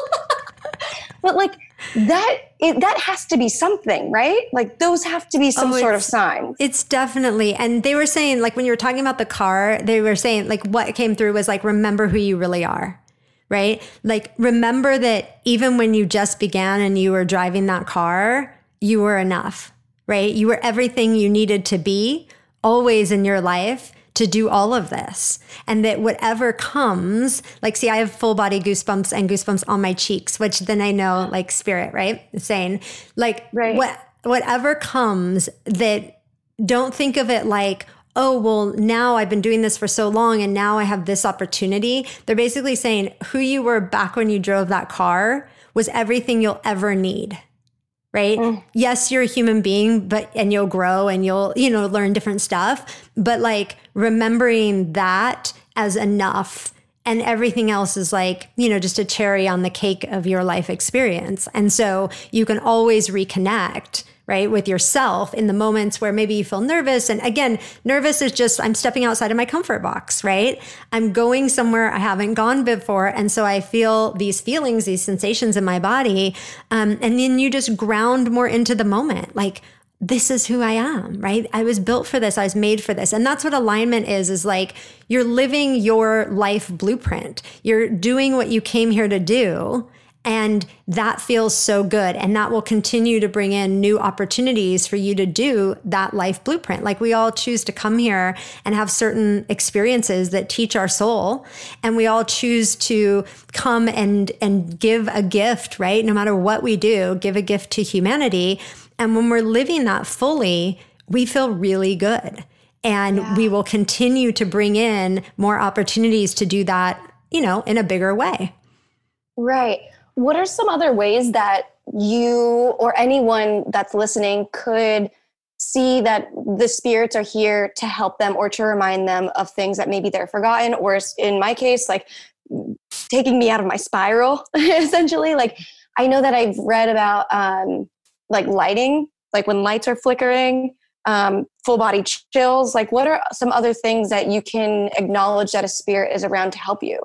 But like that, it, that has to be something, right? Like those have to be some oh, sort of sign. It's definitely, and they were saying, like when you were talking about the car, they were saying like what came through was like, remember who you really are, right? Like remember that even when you just began and you were driving that car, you were enough, right? You were everything you needed to be always in your life to do all of this. And that whatever comes, like, see, I have full body goosebumps and goosebumps on my cheeks, which then I know like spirit, right? Saying like, right. what, whatever comes, that don't think of it like, oh, well, now I've been doing this for so long and now I have this opportunity. They're basically saying who you were back when you drove that car was everything you'll ever need. Right? Mm. Yes, you're a human being, but, and you'll grow and you'll, you know, learn different stuff, but like remembering that as enough, and everything else is like, you know, just a cherry on the cake of your life experience. And so you can always reconnect, right, with yourself in the moments where maybe you feel nervous. And again, nervous is just, I'm stepping outside of my comfort box, right? I'm going somewhere I haven't gone before. And so I feel these feelings, these sensations in my body. Um, and then you just ground more into the moment. Like, this is who I am, right? I was built for this. I was made for this. And that's what alignment is, is like you're living your life blueprint. You're doing what you came here to do. And that feels so good. And that will continue to bring in new opportunities for you to do that life blueprint. Like we all choose to come here and have certain experiences that teach our soul. And we all choose to come and, and give a gift, right? No matter what we do, give a gift to humanity. And when we're living that fully, we feel really good. And yeah. we will continue to bring in more opportunities to do that, you know, in a bigger way. Right. What are some other ways that you or anyone that's listening could see that the spirits are here to help them or to remind them of things that maybe they're forgotten, or in my case, like taking me out of my spiral, essentially? Like, I know that I've read about um, like lighting, like when lights are flickering, um, full body chills. Like, what are some other things that you can acknowledge that a spirit is around to help you?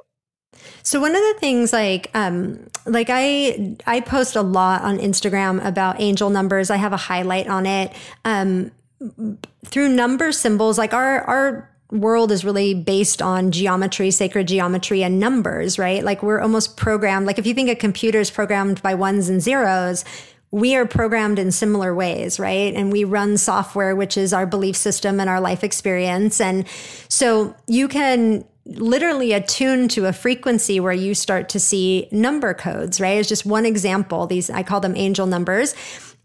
So one of the things like, um, like I, I post a lot on Instagram about angel numbers. I have a highlight on it, um, through number symbols. Like our, our world is really based on geometry, sacred geometry, and numbers, right? Like we're almost programmed. Like if you think a computer is programmed by ones and zeros, we are programmed in similar ways, right? And we run software, which is our belief system and our life experience. And so you can literally attune to a frequency where you start to see number codes, right? It's just one example. These, I call them angel numbers.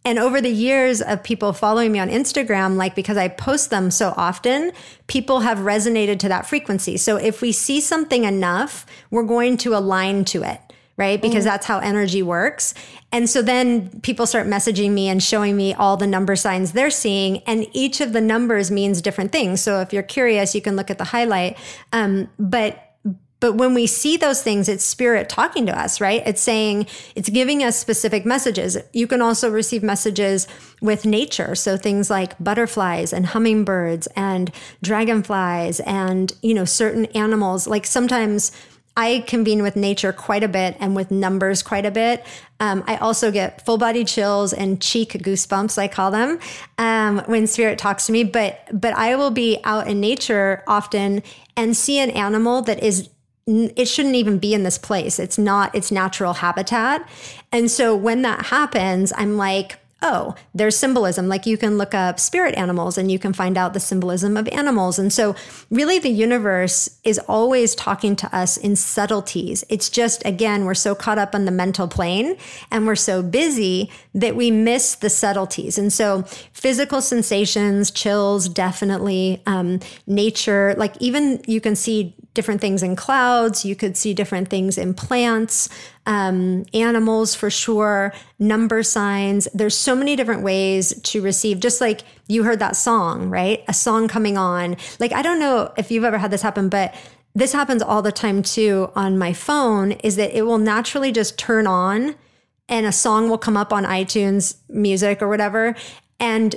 And over the years of people following me on Instagram, like because I post them so often, people have resonated to that frequency. So if we see something enough, we're going to align to it, right? Because mm. that's how energy works. And so then people start messaging me and showing me all the number signs they're seeing. And each of the numbers means different things. So if you're curious, you can look at the highlight. Um, but But when we see those things, it's spirit talking to us, right? It's saying, it's giving us specific messages. You can also receive messages with nature. So things like butterflies and hummingbirds and dragonflies and, you know, certain animals. Like sometimes I convene with nature quite a bit and with numbers quite a bit. Um, I also get full body chills and cheek goosebumps, I call them, um, when spirit talks to me. But, but I will be out in nature often and see an animal that is it shouldn't even be in this place. It's not its natural habitat. And so when that happens, I'm like, oh, there's symbolism. Like you can look up spirit animals and you can find out the symbolism of animals. And so really the universe is always talking to us in subtleties. It's just, again, we're so caught up on the mental plane and we're so busy that we miss the subtleties. And so physical sensations, chills, definitely, um, nature, like even you can see different things in clouds. You could see different things in plants, um, animals for sure, number signs. There's so many different ways to receive, just like you heard that song, right? A song coming on. Like, I don't know if you've ever had this happen, but this happens all the time too on my phone, is that it will naturally just turn on and a song will come up on iTunes Music or whatever. And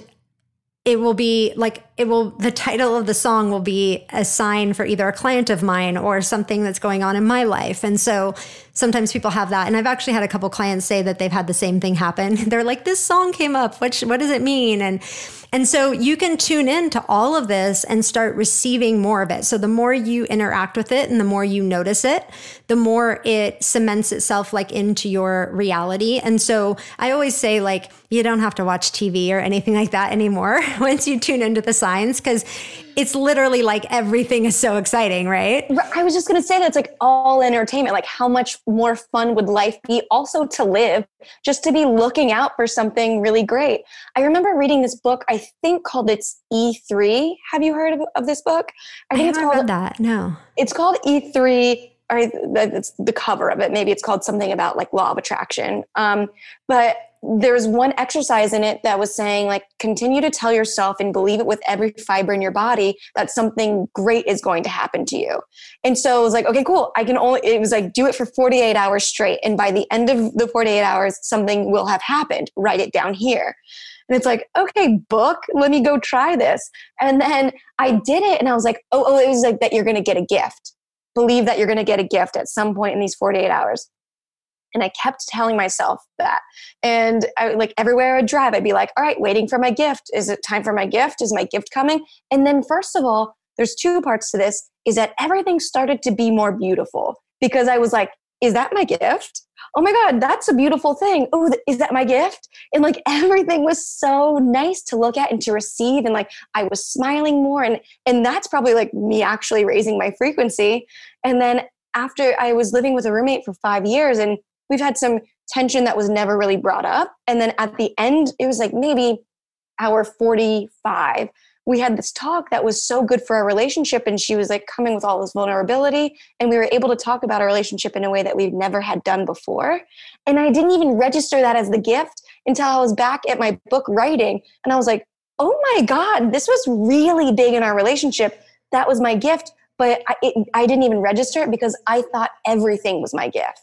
it will be like, it will, the title of the song will be a sign for either a client of mine or something that's going on in my life. And so sometimes people have that. And I've actually had a couple clients say that they've had the same thing happen. They're like, this song came up. What, what does it mean? And, and so you can tune in to all of this and start receiving more of it. So the more you interact with it and the more you notice it, the more it cements itself like into your reality. And so I always say, like, you don't have to watch T V or anything like that anymore once you tune into the signs, because it's literally like everything is so exciting, right? I was just going to say that it's like all entertainment. Like how much more fun would life be also to live, just to be looking out for something really great. I remember reading this book, I think called it's E three. Have you heard of, of this book? I think I it's called read that. No. It's called E three. Or it's the cover of it. Maybe it's called something about like law of attraction. Um, but there's one exercise in it that was saying like, continue to tell yourself and believe it with every fiber in your body that something great is going to happen to you. And so it was like, okay, cool. I can only, it was like, do it for forty-eight hours straight. And by the end of the forty-eight hours, something will have happened. Write it down here. And it's like, okay, book, let me go try this. And then I did it and I was like, oh, oh, it was like that you're going to get a gift. Believe that you're going to get a gift at some point in these forty-eight hours. And I kept telling myself that. And I, like everywhere I would drive, I'd be like, all right, waiting for my gift. Is it time for my gift? Is my gift coming? And then first of all, there's two parts to this, is that everything started to be more beautiful because I was like, is that my gift? Oh my God, that's a beautiful thing. Oh, th- is that my gift? And like everything was so nice to look at and to receive. And like I was smiling more. And, and that's probably like me actually raising my frequency. And then after I was living with a roommate for five years and we've had some tension that was never really brought up. And then at the end, it was like maybe hour forty-five. We had this talk that was so good for our relationship. And she was like coming with all this vulnerability. And we were able to talk about our relationship in a way that we've never had done before. And I didn't even register that as the gift until I was back at my book writing. And I was like, oh my God, this was really big in our relationship. That was my gift. But I, it, I didn't even register it because I thought everything was my gift.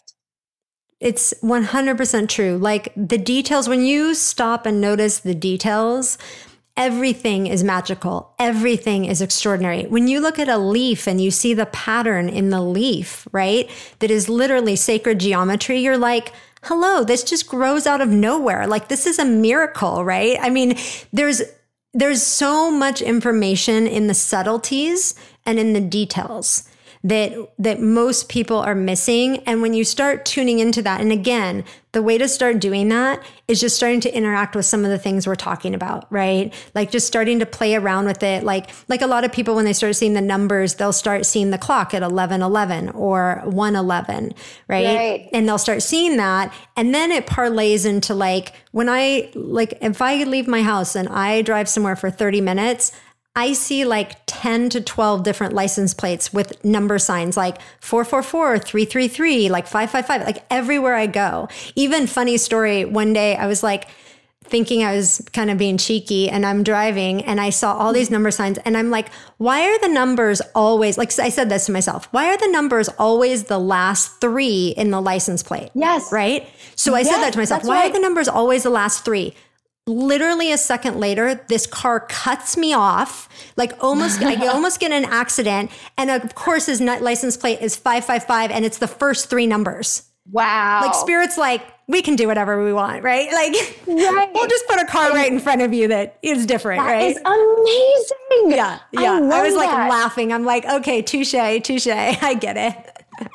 It's one hundred percent true. Like the details, when you stop and notice the details, everything is magical. Everything is extraordinary. When you look at a leaf and you see the pattern in the leaf, right, that is literally sacred geometry, you're like, hello, this just grows out of nowhere. Like this is a miracle, right? I mean, there's there's so much information in the subtleties and in the details that that most people are missing. And when you start tuning into that, and again, the way to start doing that is just starting to interact with some of the things we're talking about, right? Like just starting to play around with it. Like, like a lot of people, when they start seeing the numbers, they'll start seeing the clock at eleven eleven or one eleven, right? Right. And they'll start seeing that. And then it parlays into like, when I, like, if I leave my house and I drive somewhere for thirty minutes, I see like ten to twelve different license plates with number signs like four four four, three three three, like five five five, like everywhere I go. Even funny story, one day I was like thinking I was kind of being cheeky and I'm driving and I saw all these number signs and I'm like, why are the numbers always, like I said this to myself, why are the numbers always the last three in the license plate? Yes. Right? So I Yes, said that to myself, that's why right. are the numbers always the last three? Literally a second later, this car cuts me off, like almost, I almost get in an accident. And of course, his nut license plate is five five five and it's the first three numbers. Wow. Like Spirit's like, we can do whatever we want, right? Like, Right. we'll just put a car right in front of you that is different, That right? is amazing. yeah, yeah. I, I, love was like that. laughing. I'm like, okay, touche, touche. I get it.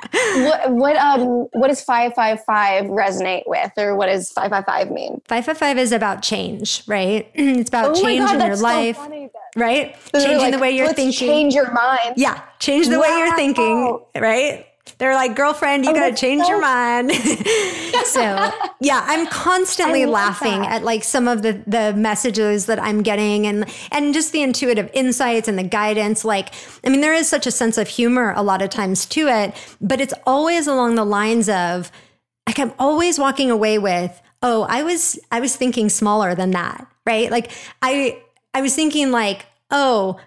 What what um what does five five five resonate with, or what does five five five mean? five five five is about change, right? It's about Oh my change God, in your that's so life, funny then. right? They're Changing like, the way you're let's thinking. Change your mind. Yeah, change the way you're Wow. thinking, right? They're like, girlfriend, you Oh, got to that's change so- your mind. So, yeah, I'm constantly I love laughing that. at like some of the the messages that I'm getting and and just the intuitive insights and the guidance. Like, I mean, there is such a sense of humor a lot of times to it, but it's always along the lines of, like, I'm always walking away with, oh, I was I was thinking smaller than that, right? Like, I I was thinking like, oh,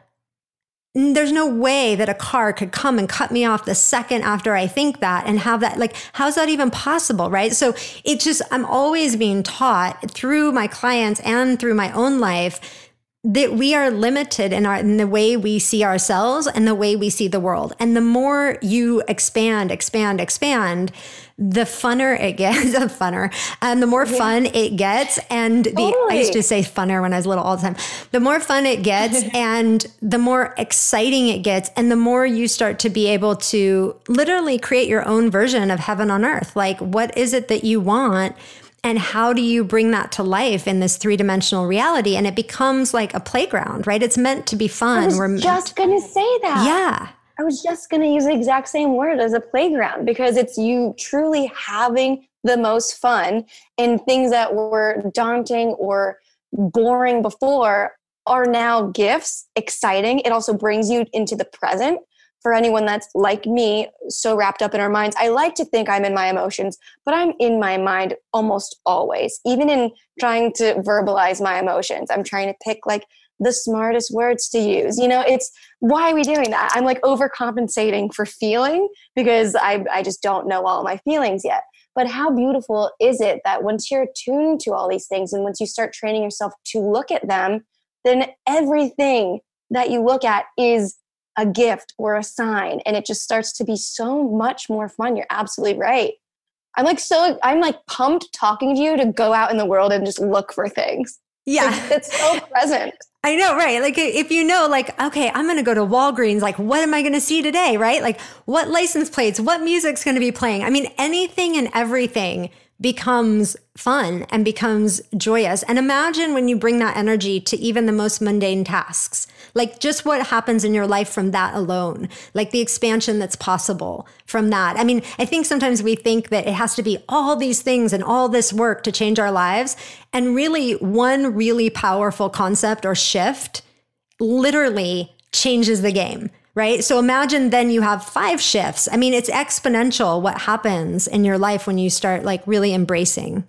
there's no way that a car could come and cut me off the second after I think that and have that, like, how's that even possible, right? So it's just, I'm always being taught through my clients and through my own life that we are limited in our in the way we see ourselves and the way we see the world. And the more you expand, expand, expand, the funner it gets, the funner, and the more yeah. fun it gets. And the Totally. I used to say funner when I was little all the time. The more fun it gets and the more exciting it gets, and the more you start to be able to literally create your own version of heaven on earth. Like, what is it that you want? And how do you bring that to life in this three-dimensional reality? And it becomes like a playground, right? It's meant to be fun. I was We're just going to say that. Yeah. I was just going to use the exact same word as a playground, because it's you truly having the most fun, and things that were daunting or boring before are now gifts, exciting. It also brings you into the present. For anyone that's like me, so wrapped up in our minds, I like to think I'm in my emotions, but I'm in my mind almost always. Even in trying to verbalize my emotions, I'm trying to pick like the smartest words to use. You know, it's why are we doing that? I'm like overcompensating for feeling, because I, I just don't know all my feelings yet. But how beautiful is it that once you're attuned to all these things, and once you start training yourself to look at them, then everything that you look at is a gift or a sign, and it just starts to be so much more fun. You're absolutely right. I'm like, so I'm like pumped talking to you to go out in the world and just look for things. Yeah. Like, it's so present. I know, right? Like, if you know, like, okay, I'm going to go to Walgreens, like, what am I going to see today, right? Like, what license plates, what music's going to be playing? I mean, anything and everything becomes fun and becomes joyous. And imagine when you bring that energy to even the most mundane tasks, like just what happens in your life from that alone, like the expansion that's possible from that. I mean, I think sometimes we think that it has to be all these things and all this work to change our lives. And really, one really powerful concept or shift literally changes the game. Right? So imagine then you have five shifts. I mean, it's exponential what happens in your life when you start like really embracing.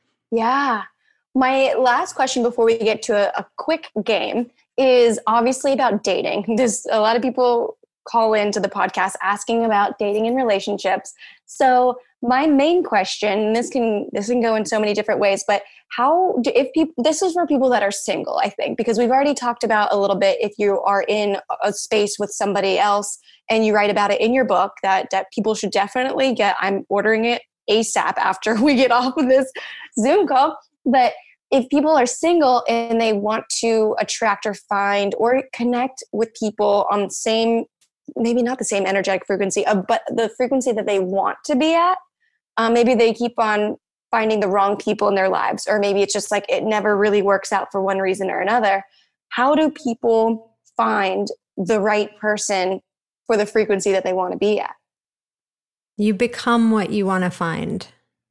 Yeah. My last question before we get to a, a quick game is obviously about dating. There's a lot of people call into the podcast asking about dating and relationships. So my main question, this can this can go in so many different ways, but how do, if people, this is for people that are single, I think, because we've already talked about a little bit, if you are in a space with somebody else and you write about it in your book, that that people should definitely get. I'm ordering it ASAP after we get off of this Zoom call. But if people are single and they want to attract or find or connect with people on the same maybe not the same energetic frequency, uh, but the frequency that they want to be at. Um, maybe they keep on finding the wrong people in their lives, or maybe it's just like it never really works out for one reason or another. How do people find the right person for the frequency that they want to be at? You become what you want to find.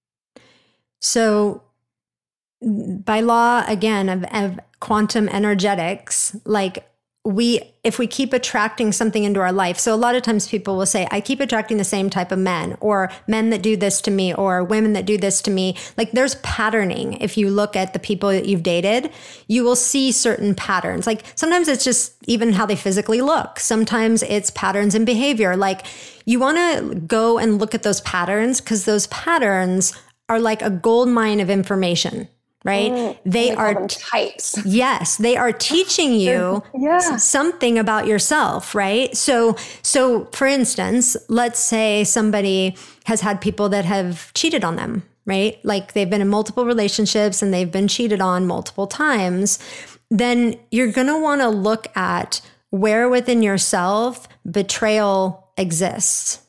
So by law, again, of, of quantum energetics, like we, if we keep attracting something into our life, so a lot of times people will say, I keep attracting the same type of men, or men that do this to me, or women that do this to me. Like there's patterning. If you look at the people that you've dated, you will see certain patterns. Like sometimes it's just even how they physically look. Sometimes it's patterns in behavior. Like you want to go and look at those patterns, because those patterns are like a gold mine of information. Right? Mm, they, they are types. Yes, they are teaching you yeah. something about yourself, right? So so for instance, let's say somebody has had people that have cheated on them, right? Like they've been in multiple relationships and they've been cheated on multiple times. Then you're going to want to look at where within yourself betrayal exists.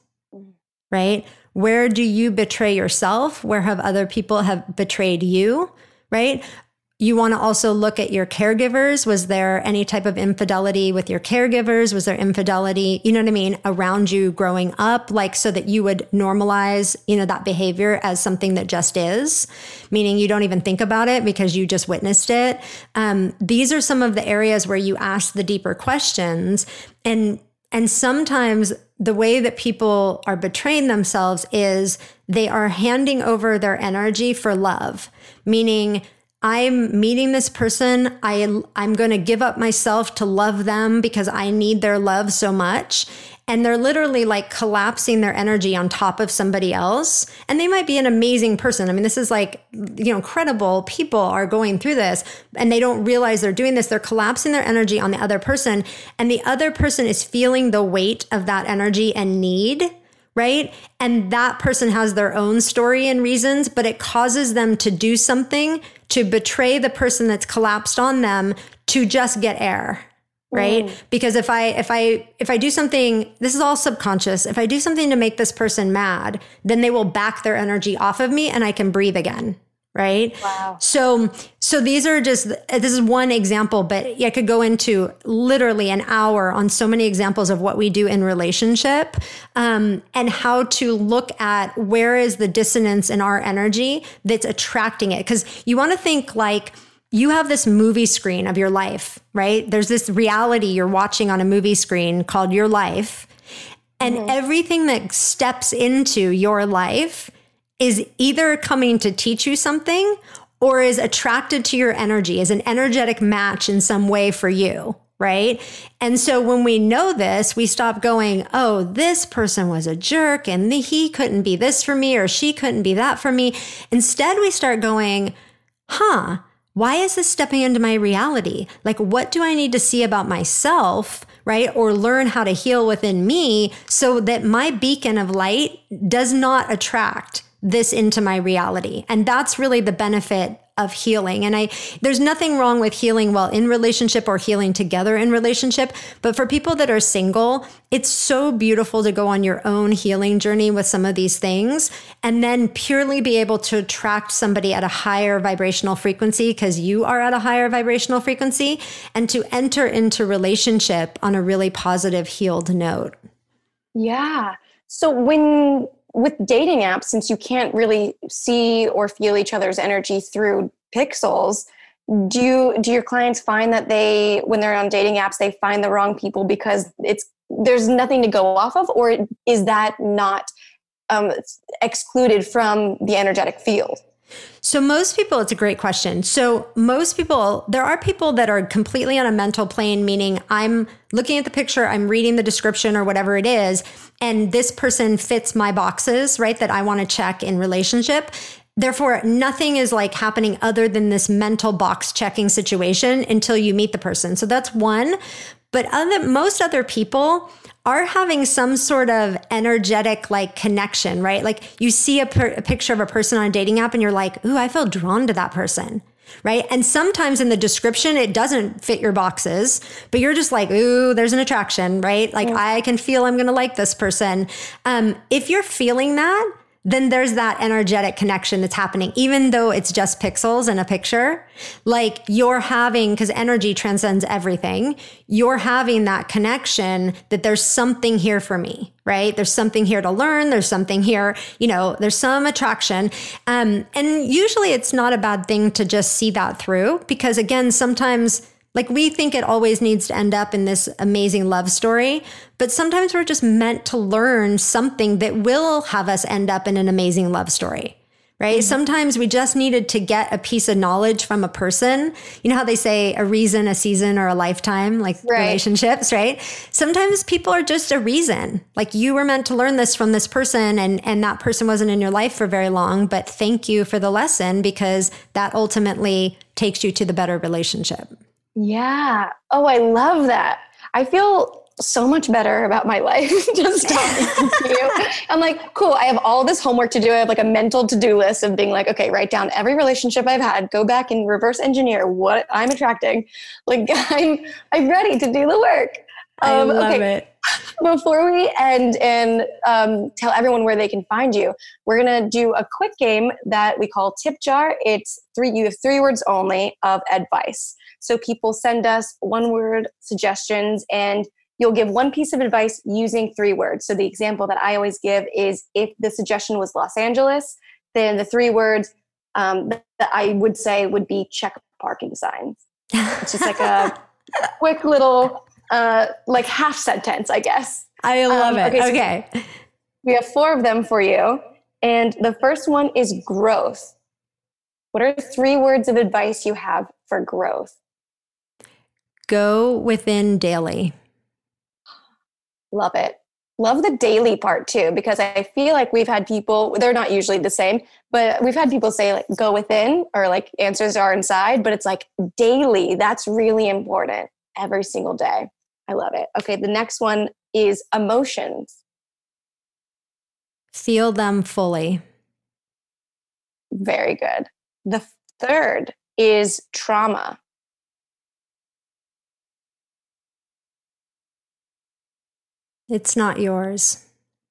Right? Where do you betray yourself? Where have other people have betrayed you? Right? You want to also look at your caregivers. Was there any type of infidelity with your caregivers? Was there infidelity, you know what I mean, around you growing up? Like so that you would normalize, you know, that behavior as something that just is, meaning you don't even think about it because you just witnessed it. Um, these are some of the areas where you ask the deeper questions. And, and sometimes the way that people are betraying themselves is they are handing over their energy for love, meaning I'm meeting this person. I, I'm going to give up myself to love them because I need their love so much. And they're literally like collapsing their energy on top of somebody else. And they might be an amazing person. I mean, this is like, you know, incredible people are going through this and they don't realize they're doing this. They're collapsing their energy on the other person. And the other person is feeling the weight of that energy and need, right? And that person has their own story and reasons, but it causes them to do something to betray the person that's collapsed on them to just get air. Right? Mm. Because if I, if I, if I do something, this is all subconscious. If I do something to make this person mad, then they will back their energy off of me and I can breathe again. Right? Wow. So, so these are just, this is one example, but I could go into literally an hour on so many examples of what we do in relationship, um, and how to look at where is the dissonance in our energy that's attracting it. Cause you want to think like, you have this movie screen of your life, right? There's this reality you're watching on a movie screen called your life. And mm-hmm. everything that steps into your life is either coming to teach you something or is attracted to your energy, is an energetic match in some way for you, right? And so when we know this, we stop going, oh, this person was a jerk and he couldn't be this for me or she couldn't be that for me. Instead, we start going, huh, why is this stepping into my reality? Like, what do I need to see about myself, right? Or learn how to heal within me so that my beacon of light does not attract this into my reality. And that's really the benefit of healing. And I, there's nothing wrong with healing while in relationship or healing together in relationship. But for people that are single, it's so beautiful to go on your own healing journey with some of these things and then purely be able to attract somebody at a higher vibrational frequency because you are at a higher vibrational frequency, and to enter into relationship on a really positive, healed note. Yeah. So when with dating apps, since you can't really see or feel each other's energy through pixels, do you, do your clients find that they, when they're on dating apps, they find the wrong people because it's, there's nothing to go off of, or is that not um, excluded from the energetic field? So most people, it's a great question. So most people, there are people that are completely on a mental plane, meaning I'm looking at the picture, I'm reading the description or whatever it is, and this person fits my boxes, right, that I want to check in relationship. Therefore, nothing is like happening other than this mental box checking situation until you meet the person. So that's one. But other, most other people are having some sort of energetic like connection, right? Like you see a, per, a picture of a person on a dating app and you're like, ooh, I feel drawn to that person. right? And sometimes in the description, it doesn't fit your boxes, but you're just like, ooh, there's an attraction, right? Like, I can feel I'm going to like this person. Um, if you're feeling that, then there's that energetic connection that's happening, even though it's just pixels in a picture. Like, you're having, because energy transcends everything, you're having that connection that there's something here for me, right? There's something here to learn. There's something here, you know, there's some attraction. Um, and usually it's not a bad thing to just see that through, because again, sometimes like we think it always needs to end up in this amazing love story, but sometimes we're just meant to learn something that will have us end up in an amazing love story, right? Mm-hmm. Sometimes we just needed to get a piece of knowledge from a person. You know how they say a reason, a season, or a lifetime, like right. relationships, right? Sometimes people are just a reason. Like, you were meant to learn this from this person, and, and that person wasn't in your life for very long, but thank you for the lesson, because that ultimately takes you to the better relationship. Yeah. Oh, I love that. I feel so much better about my life just talking to you. I'm like, cool, I have all this homework to do. I have like a mental to-do list of being like, okay, write down every relationship I've had, go back and reverse engineer what I'm attracting. Like, I'm I'm ready to do the work. I um, love okay. it. Before we end and um, tell everyone where they can find you, we're going to do a quick game that we call Tip Jar. It's three, you have three words only of advice. So people send us one word suggestions, and you'll give one piece of advice using three words. So the example that I always give is, if the suggestion was Los Angeles, then the three words um, that I would say would be check parking signs. It's just like a quick little, uh, like half sentence, I guess. I love um, it. Okay. okay. So we have four of them for you. And the first one is growth. What are three words of advice you have for growth? Go within daily. Love it. Love the daily part too, because I feel like we've had people, they're not usually the same, but we've had people say like go within, or like answers are inside, but it's like daily. That's really important every single day. I love it. Okay. The next one is emotions. Feel them fully. Very good. The third is trauma. It's not yours.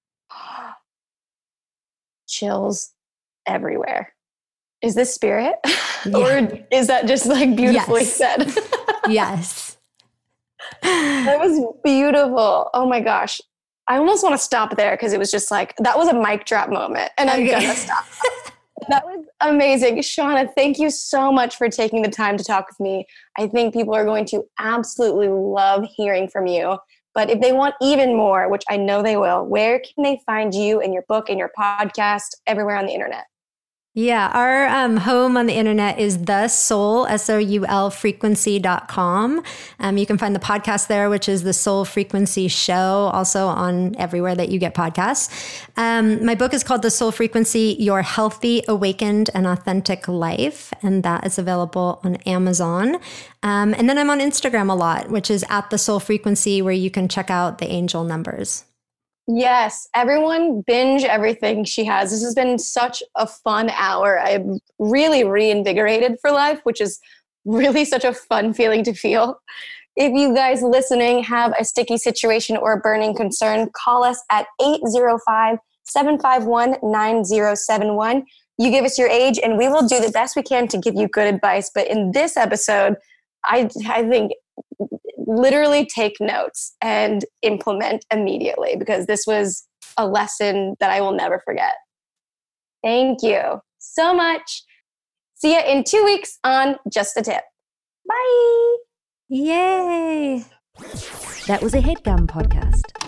Chills everywhere. Is this spirit? Yeah. Or is that just like beautifully yes. said? Yes. That was beautiful. Oh my gosh. I almost want to stop there, because it was just like, that was a mic drop moment, and I'm okay. gonna stop. That was amazing. Shauna, thank you so much for taking the time to talk with me. I think people are going to absolutely love hearing from you. But if they want even more, which I know they will, where can they find you and your book and your podcast everywhere on the internet? Yeah, our um, home on the internet is the soul, S O U L frequency dot com. Um, you can find the podcast there, which is the Soul Frequency Show, also on everywhere that you get podcasts. Um, my book is called The Soul Frequency, Your Healthy, Awakened, and Authentic Life, and that is available on Amazon. Um, and then I'm on Instagram a lot, which is at The Soul Frequency, where you can check out the angel numbers. Yes, everyone binge everything she has. This has been such a fun hour. I'm really reinvigorated for life, which is really such a fun feeling to feel. If you guys listening have a sticky situation or a burning concern, call us at eight zero five, seven five one, nine zero seven one. You give us your age and we will do the best we can to give you good advice. But in this episode, I, I think literally take notes and implement immediately, because this was a lesson that I will never forget. Thank you so much. See you in two weeks on Just a Tip. Bye. Yay. That was a HeadGum podcast.